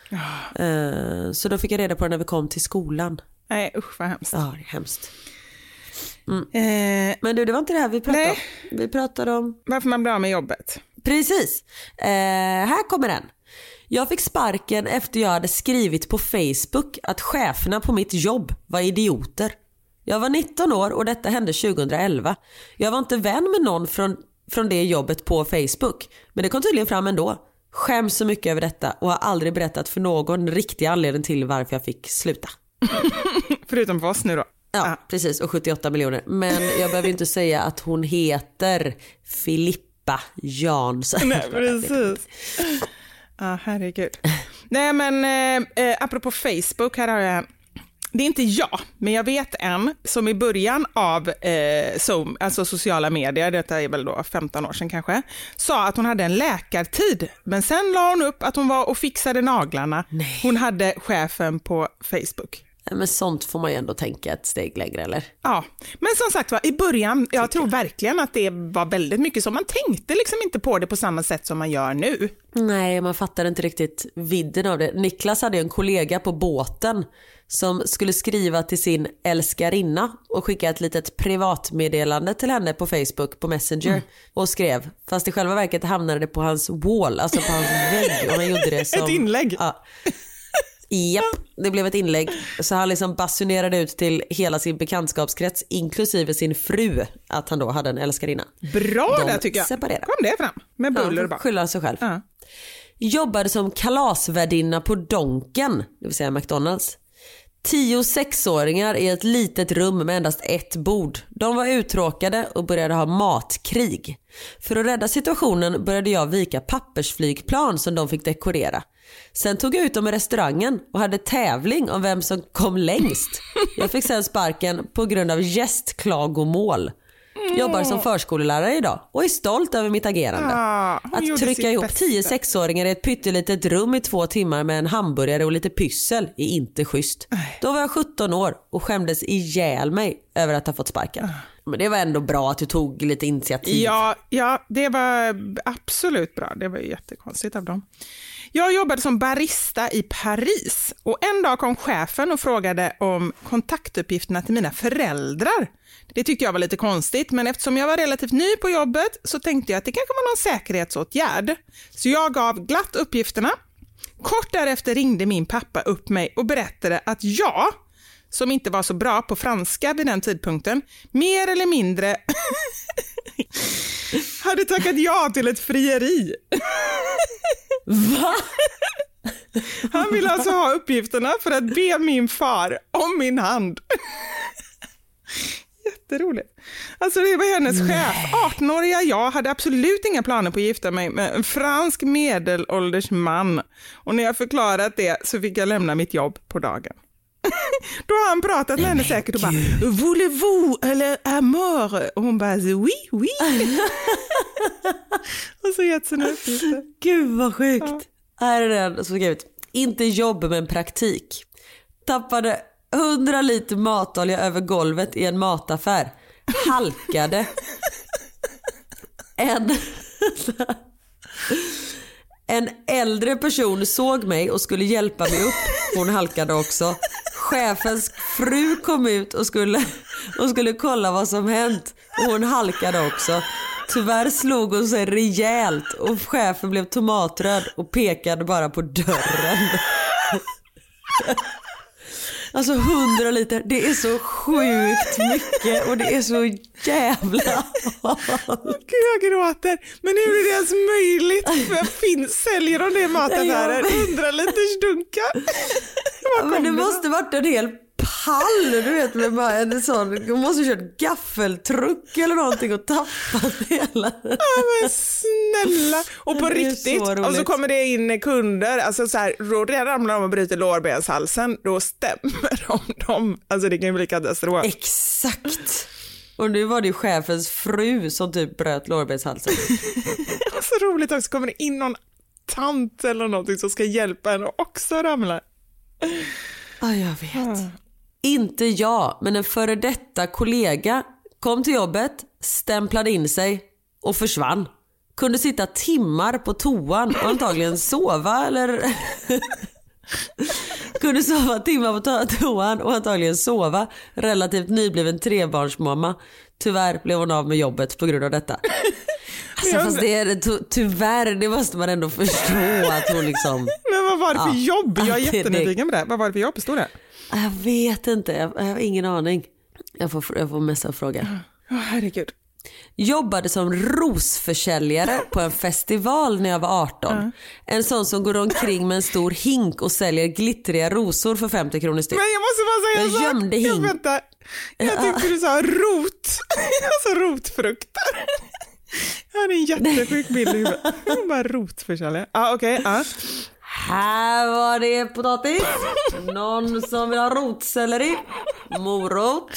Oh. Så då fick jag reda på det när vi kom till skolan. Nej, usch vad hemskt. Ja, det är hemskt. Mm. Eh, Men du, det var inte det här vi pratade nej. om. Vi pratade om... Varför man blir av med jobbet. Precis. Eh, här kommer den. Jag fick sparken efter jag hade skrivit på Facebook att cheferna på mitt jobb var idioter. Jag var nitton år och detta hände tjugoelva. Jag var inte vän med någon från, från det jobbet på Facebook. Men det kom tydligen fram ändå. Skäms så mycket över detta och har aldrig berättat för någon riktig anledning till varför jag fick sluta. Förutom för oss nu då. Ja, ah. precis. Och sjuttioåtta miljoner. Men jag behöver inte säga att hon heter Filippa Jansson. Nej, precis. Ja, ah, herregud. Nej, men eh, apropå Facebook, här har jag... Det är inte jag, men jag vet en som i början av eh, Zoom, alltså sociala medier, detta är väl då femton år sedan kanske, sa att hon hade en läkartid. Men sen la hon upp att hon var och fixade naglarna. Nej. Hon hade chefen på Facebook. Men sånt får man ju ändå tänka ett steg längre, eller? Ja, men som sagt var, i början, jag tror verkligen att det var väldigt mycket som man tänkte liksom inte på det på samma sätt som man gör nu. Nej, man fattade inte riktigt vidden av det. Niklas hade en kollega på båten som skulle skriva till sin älskarinna och skicka ett litet privatmeddelande till henne på Facebook, på Messenger, mm. och skrev, fast i själva verket hamnade det på hans wall, alltså på hans vägg, och han gjorde det som... Ett inlägg? Ja. Japp, det blev ett inlägg. Så han liksom basunerade ut till hela sin bekantskapskrets, inklusive sin fru, att han då hade en älskarinna. Bra det tycker jag. Separerade. Kom det fram med buller och ja, skylla sig själv. Ja. Jobbade som kalasvärdinna på Donken, det vill säga McDonalds. Tio sexåringar i ett litet rum med endast ett bord. De var uttråkade och började ha matkrig. För att rädda situationen började jag vika pappersflygplan som de fick dekorera. Sen tog jag ut dem i restaurangen och hade tävling om vem som kom längst. Jag fick sen sparken på grund av gästklagomål. Jobbar som förskolelärare idag och är stolt över mitt agerande. Ah, att trycka ihop tio sexåringar i ett pyttelitet rum i två timmar med en hamburgare och lite pyssel är inte schysst. Då var jag sjutton år och skämdes ihjäl mig över att ha fått sparken. Men det var ändå bra att du tog lite initiativ. Ja, ja, det var absolut bra. Det var ju jättekonstigt av dem. Jag jobbade som barista i Paris och en dag kom chefen och frågade om kontaktuppgifterna till mina föräldrar. Det tyckte jag var lite konstigt, men eftersom jag var relativt ny på jobbet så tänkte jag att det kanske var någon säkerhetsåtgärd. Så jag gav glatt uppgifterna. Kort därefter ringde min pappa upp mig och berättade att jag, som inte var så bra på franska vid den tidpunkten, mer eller mindre hade tackat ja till ett frieri. Va? Han ville alltså ha uppgifterna för att be min far om min hand. Jätteroligt. Alltså det var hennes Nej. chef. arton-åriga jag hade absolut inga planer på att gifta mig med en fransk medelålders man. Och när jag förklarat det så fick jag lämna mitt jobb på dagen. Då har han pratat med henne säkert och bara, voulez-vous eller amour? Och hon bara, oui, oui. Och så gett sina uppgifter. Gud vad sjukt. Ja. Här är den som skrivit. Inte jobb men praktik. Tappade hundra liter matolja över golvet i en mataffär. Halkade. En... En äldre person såg mig och skulle hjälpa mig upp. Hon halkade också. Chefens fru kom ut och skulle, och skulle kolla vad som hänt. Och hon halkade också. Tyvärr slog hon sig rejält och chefen blev tomatröd och pekade bara på dörren. Alltså hundra liter, det är så sjukt mycket och det är så jävla... Gud, jag gråter. Men hur är det ens möjligt? För finns, säljer de det i mataffärer? hundra liters dunkar? Ja, men det måste varit en hel pall, du vet, med bara en sån, du måste kört gaffeltruck eller någonting och tappat hela. Ja, men snälla. Och på riktigt, så och så kommer det in kunder, alltså så här, då ramlar de och bryter lårbenshalsen, då stämmer de dem. Alltså det kan ju bli katastrof. Exakt. Och nu var det ju chefens fru som typ bröt lårbenshalsen. Så roligt också, kommer det in någon tant eller någonting som ska hjälpa henne och också ramla. Ja, jag vet. Mm. Inte jag, men en före detta kollega kom till jobbet, stämplade in sig och försvann. Kunde sitta timmar på toan och antagligen sova eller... Kunde sova timmar på toan och antagligen sova. Relativt nybliven trebarnsmamma. Tyvärr blev hon av med jobbet på grund av detta. Alltså, fast det är, ty- tyvärr, det måste man ändå förstå att hon liksom... Men vad var det för ja, jobb? Jag är jättenyfiken på det. Vad var det för jobb, stod det? Jag vet inte, jag, jag har ingen aning. Jag får, jag får messa fråga. Oh, herregud. Jobbade som rosförsäljare på en festival när jag var arton. Uh. En sån som går omkring med en stor hink och säljer glittriga rosor för femtio kronor styck. Men jag måste bara säga jag så. gömde hink. Jag, vänta. jag tyckte du sa rot. Alltså rotfrukter. Jag hade en jättesjuk bild i huvudet. Bara rotförsäljare. Ja, ah, okej. Okay, ah. Här var det potatis. Någon som vill ha rotselleri. Morot.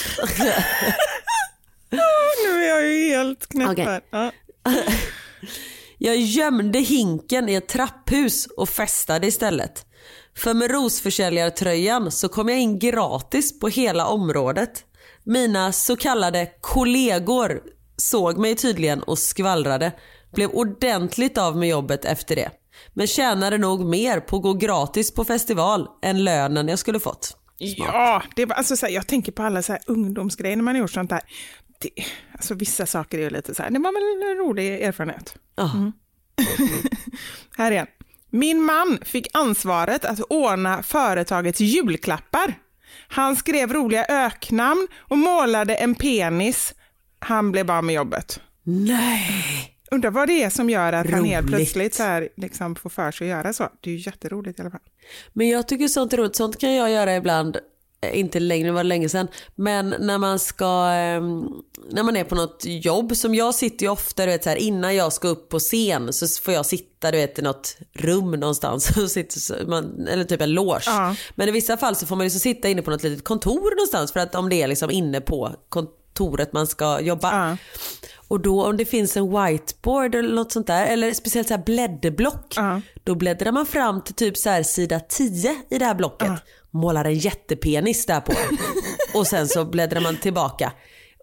Nu är jag ju helt knäpp okay. här. Ja. Jag gömde hinken i ett trapphus och festade istället. För med rosförsäljartröjan så kom jag in gratis på hela området. Mina så kallade kollegor såg mig tydligen och skvallrade. Blev ordentligt av med jobbet efter det. Men tjänade nog mer på att gå gratis på festival än lönen jag skulle fått. Smart. Ja, det var, alltså, så här, jag tänker på alla så här ungdomsgrejer när man har gjort sånt där. Det, alltså vissa saker är ju lite så här, det var väl en rolig erfarenhet. Oh. Mm. Här igen. Min man fick ansvaret att ordna företagets julklappar. Han skrev roliga öknamn och målade en penis. Han blev bara med jobbet. Nej. Undrar vad det är som gör att roligt. Han helt plötsligt så här, liksom, får för sig att göra så. Det är ju jätteroligt i alla fall. Men jag tycker sånt är roligt. Sånt kan jag göra ibland. Inte längre, det var länge sedan. Men när man ska eh, när man är på något jobb, som jag sitter ju ofta, du vet, så här, innan jag ska upp på scen så får jag sitta, du vet, i något rum någonstans och sitter man, eller typ en loge. Uh-huh. Men i vissa fall så får man ju så sitta inne på något litet kontor någonstans, för att om det är liksom inne på kontoret man ska jobba. Uh-huh. Och då om det finns en whiteboard eller något sånt där, eller speciellt så här blädderblock, uh-huh. då bläddrar man fram till typ så här sida tio i det här blocket. Uh-huh. Målar en jättepenis där på. Och sen så bläddrar man tillbaka.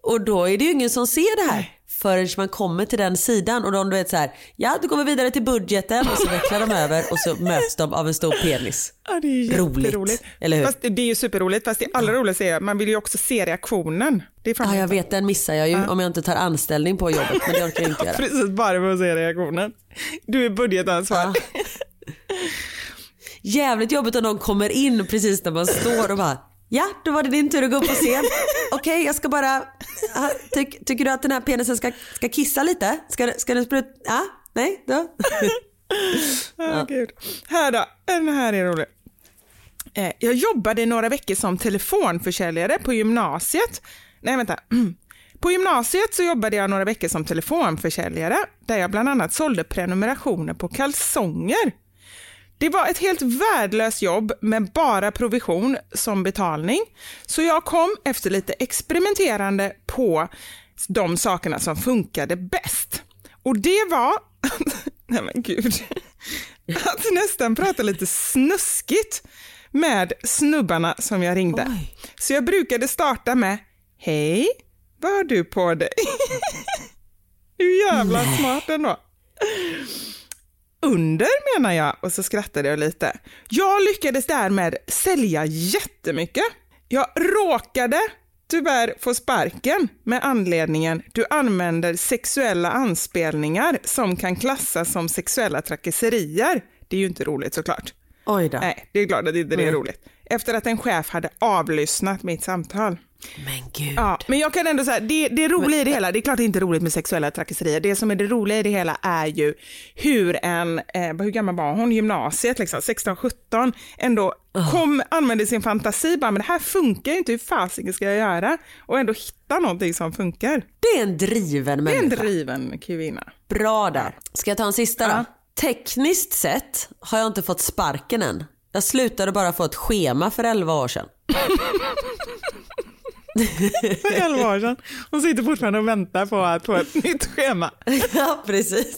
Och då är det ju ingen som ser det här förrän man kommer till den sidan och de du vet så här, ja du kommer vidare till budgeten och så vecklar de över och så möts de av en stor penis. Ja, det är ju jätteroligt. Roligt, eller hur? Fast det är ju superroligt, fast det allra roligaste är att man vill ju också se reaktionen. Det är Ja, jag vet, den missar jag ju ja. om jag inte tar anställning på jobbet, men det orkar jag inte göra. Precis, bara för att se reaktionen. Du är budgetansvarig. Ja. Jävligt jobbigt om någon kommer in precis när man står och bara, ja, då var det din tur att gå upp på scen. Okej, okay, jag ska bara... Ty, tycker du att den här penisen ska, ska kissa lite? Ska, ska den spruta... Ja, nej, då. Ja. Oh, Gud. Här då, den här är rolig. Eh, jag jobbade några veckor som telefonförsäljare på gymnasiet. Nej, vänta. På gymnasiet så jobbade jag några veckor som telefonförsäljare där jag bland annat sålde prenumerationer på kalsonger. Det var ett helt värdelöst jobb med bara provision som betalning. Så jag kom efter lite experimenterande på de sakerna som funkade bäst. Och det var, nej men gud, att nästan prata lite snuskigt med snubbarna som jag ringde. Oj. Så jag brukade starta med, hej, vad har du på dig? Hur jävla nej. Smart ändå. Under menar jag, och så skrattade jag lite. Jag lyckades därmed sälja jättemycket. Jag råkade tyvärr få sparken med anledningen du använder sexuella anspelningar som kan klassas som sexuella trakasserier. Det är ju inte roligt såklart. Oj då. Nej, det är klart att det inte är roligt. Efter att en chef hade avlyssnat mitt samtal. Men gud. Ja, men jag kan ändå säga, det, det roliga men... i det hela, det är klart det är inte roligt med sexuella trakasserier. Det som är det roliga i det hela är ju hur en, eh, hur gammal var hon, gymnasiet liksom, sexton sjutton, ändå oh. kom, använde sin fantasi, bara, men det här funkar ju inte, hur fasiken ska jag göra? Och ändå hitta någonting som funkar. Det är en driven människa. Det är en driven kvinna. Bra där. Ska jag ta en sista ja. då? Tekniskt sett har jag inte fått sparken än. Jag slutade bara få ett schema för elva år sedan. För elva år sedan. Hon sitter fortfarande och väntar på att få ett nytt schema. Ja, precis.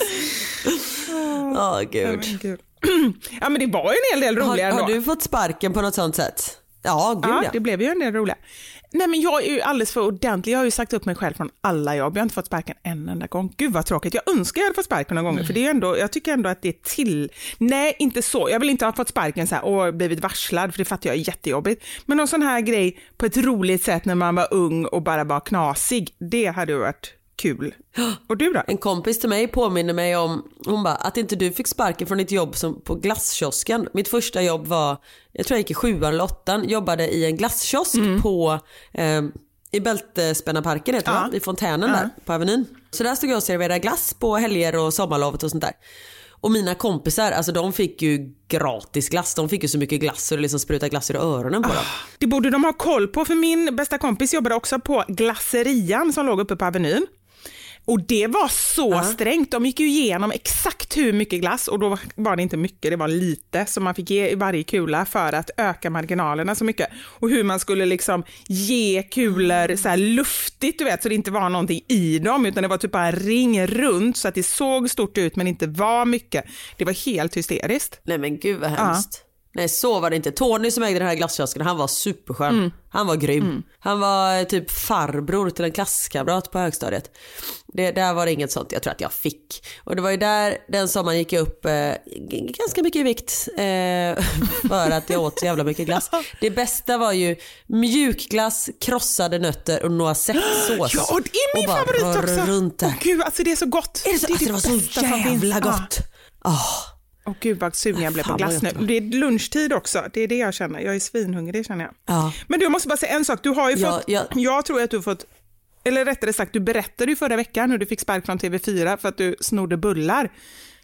Åh, oh, gud. Ja, gud. Ja, men det var ju en hel del roliga har, ändå. Har du fått sparken på något sånt sätt? Ja, gud ja. Ja, det blev ju en del roliga. Nej, men jag är ju alldeles för ordentlig. Jag har ju sagt upp mig själv från alla jobb. Jag har inte fått sparken en enda gång. Gud vad tråkigt. Jag önskar jag hade fått sparken några gånger. Mm. För det är ändå, jag tycker ändå att det är till... Nej, inte så. Jag vill inte ha fått sparken så här och blivit varslad. För det fattar jag är jättejobbigt. Men någon sån här grej på ett roligt sätt när man var ung och bara var knasig. Det hade varit kul. Och du då? En kompis till mig påminner mig om, hon bara, att inte du fick sparken från ditt jobb som på glasskiosken. Mitt första jobb var, jag tror jag gick i sjuan eller åttan, jobbade i en glasskiosk mm. på eh, i Bältespännarparken heter ja. det, i fontänen ja. där på Avenyn. Så där stod jag och serverade glass på helger och sommarlovet och sånt där. Och mina kompisar, alltså de fick ju gratis glass. De fick ju så mycket glass och det liksom sprutade glass i öronen på dem. Ah, det borde de ha koll på, för min bästa kompis jobbade också på glasserian som låg uppe på Avenyn. Och det var så uh-huh. strängt. De gick ju igenom exakt hur mycket glass, och då var det inte mycket, det var lite som man fick ge i varje kula för att öka marginalerna så mycket. Och hur man skulle liksom ge kulor så här luftigt, du vet, så det inte var någonting i dem, utan det var typ bara en ring runt så att det såg stort ut men inte var mycket. Det var helt hysteriskt. Nej men gud vad hemskt. Uh-huh. Nej, så var det inte. Tony som ägde den här glasskiosken, han var superskön. Mm. Han var grym. Mm. Han var typ farbror till en klasskamrat på högstadiet. Det, där var det inget sånt jag tror att jag fick. Och det var ju där den sommaren gick jag upp eh, ganska mycket i vikt eh, för att jag åt så jävla mycket glass. Det bästa var ju mjukglass, krossade nötter och några sås. Ja, och det är min favorit också. Runt där. Åh gud, alltså det är så gott. Är det, så, det, är det, alltså, det var så jävla gott. Åh. Oh. Åh gud vad sugen jag blev på glass nu. Det är lunchtid också, det är det jag känner. Jag är svinhungrig känner jag. Ja. Men du, jag måste bara säga en sak. Du har ju ja, fått, ja. jag tror att du har fått, eller rättare sagt, du berättade ju förra veckan hur du fick spark från T V fyra för att du snodde bullar.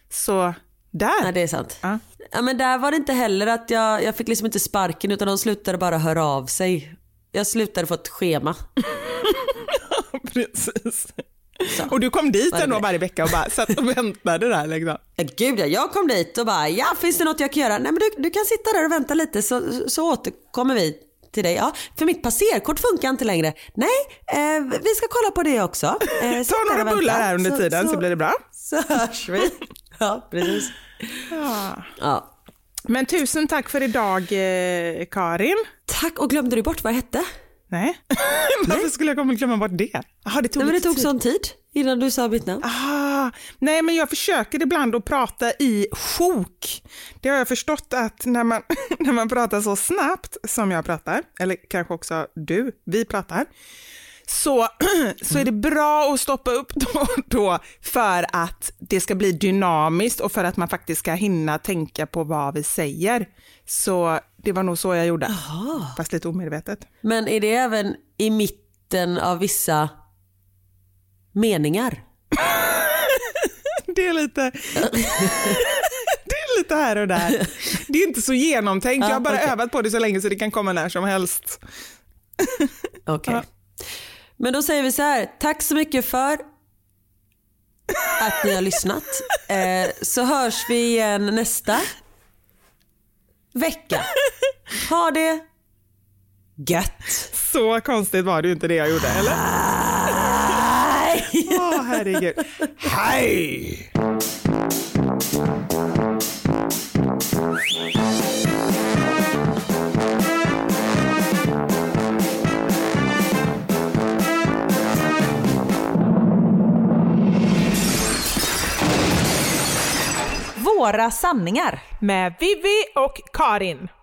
Så där. Ja, det är sant. Ja. Ja, men där var det inte heller att jag, jag fick liksom inte sparken, utan de slutade bara höra av sig. Jag slutade få ett schema. Precis. Så. Och du kom dit ändå varje vecka och bara satt och väntade där liksom. Ja, gud ja, jag kom dit och bara, ja, finns det något jag kan göra? Nej, men du, du kan sitta där och vänta lite så, så återkommer vi till dig. Ja, för mitt passerkort funkar inte längre. Nej, eh, vi ska kolla på det också. Eh, Ta några bullar här under så, tiden så, så blir det bra. Så hörs vi. Ja, precis. Ja. Ja. Men tusen tack för idag, eh, Karin. Tack, och glömde du bort vad jag hette? Nej. Varför skulle jag komma och glömma bort det? Aha, det tog, Nej, men det tog tid. sån tid innan du sa mitt namn. Ah, nej, men jag försöker ibland att prata i sjok. Det har jag förstått att när man, när man pratar så snabbt som jag pratar, eller kanske också du, vi pratar, så, så är det bra att stoppa upp då, då för att det ska bli dynamiskt och för att man faktiskt ska hinna tänka på vad vi säger. Så det var nog så jag gjorde. Aha. Fast lite omedvetet. Men är det även i mitten av vissa meningar? Det är lite det är lite här och där. Det är inte så genomtänkt. Jag har bara okay. övat på det så länge så det kan komma när som helst. Okej. Okay. Ja. Men då säger vi så här. Tack så mycket för att ni har lyssnat. Eh, så hörs vi igen nästa vecka. Ha det gött. Så konstigt var det ju inte det jag gjorde, eller? Åh, oh, herregud. Hej! Våra sanningar med Vivi och Karin.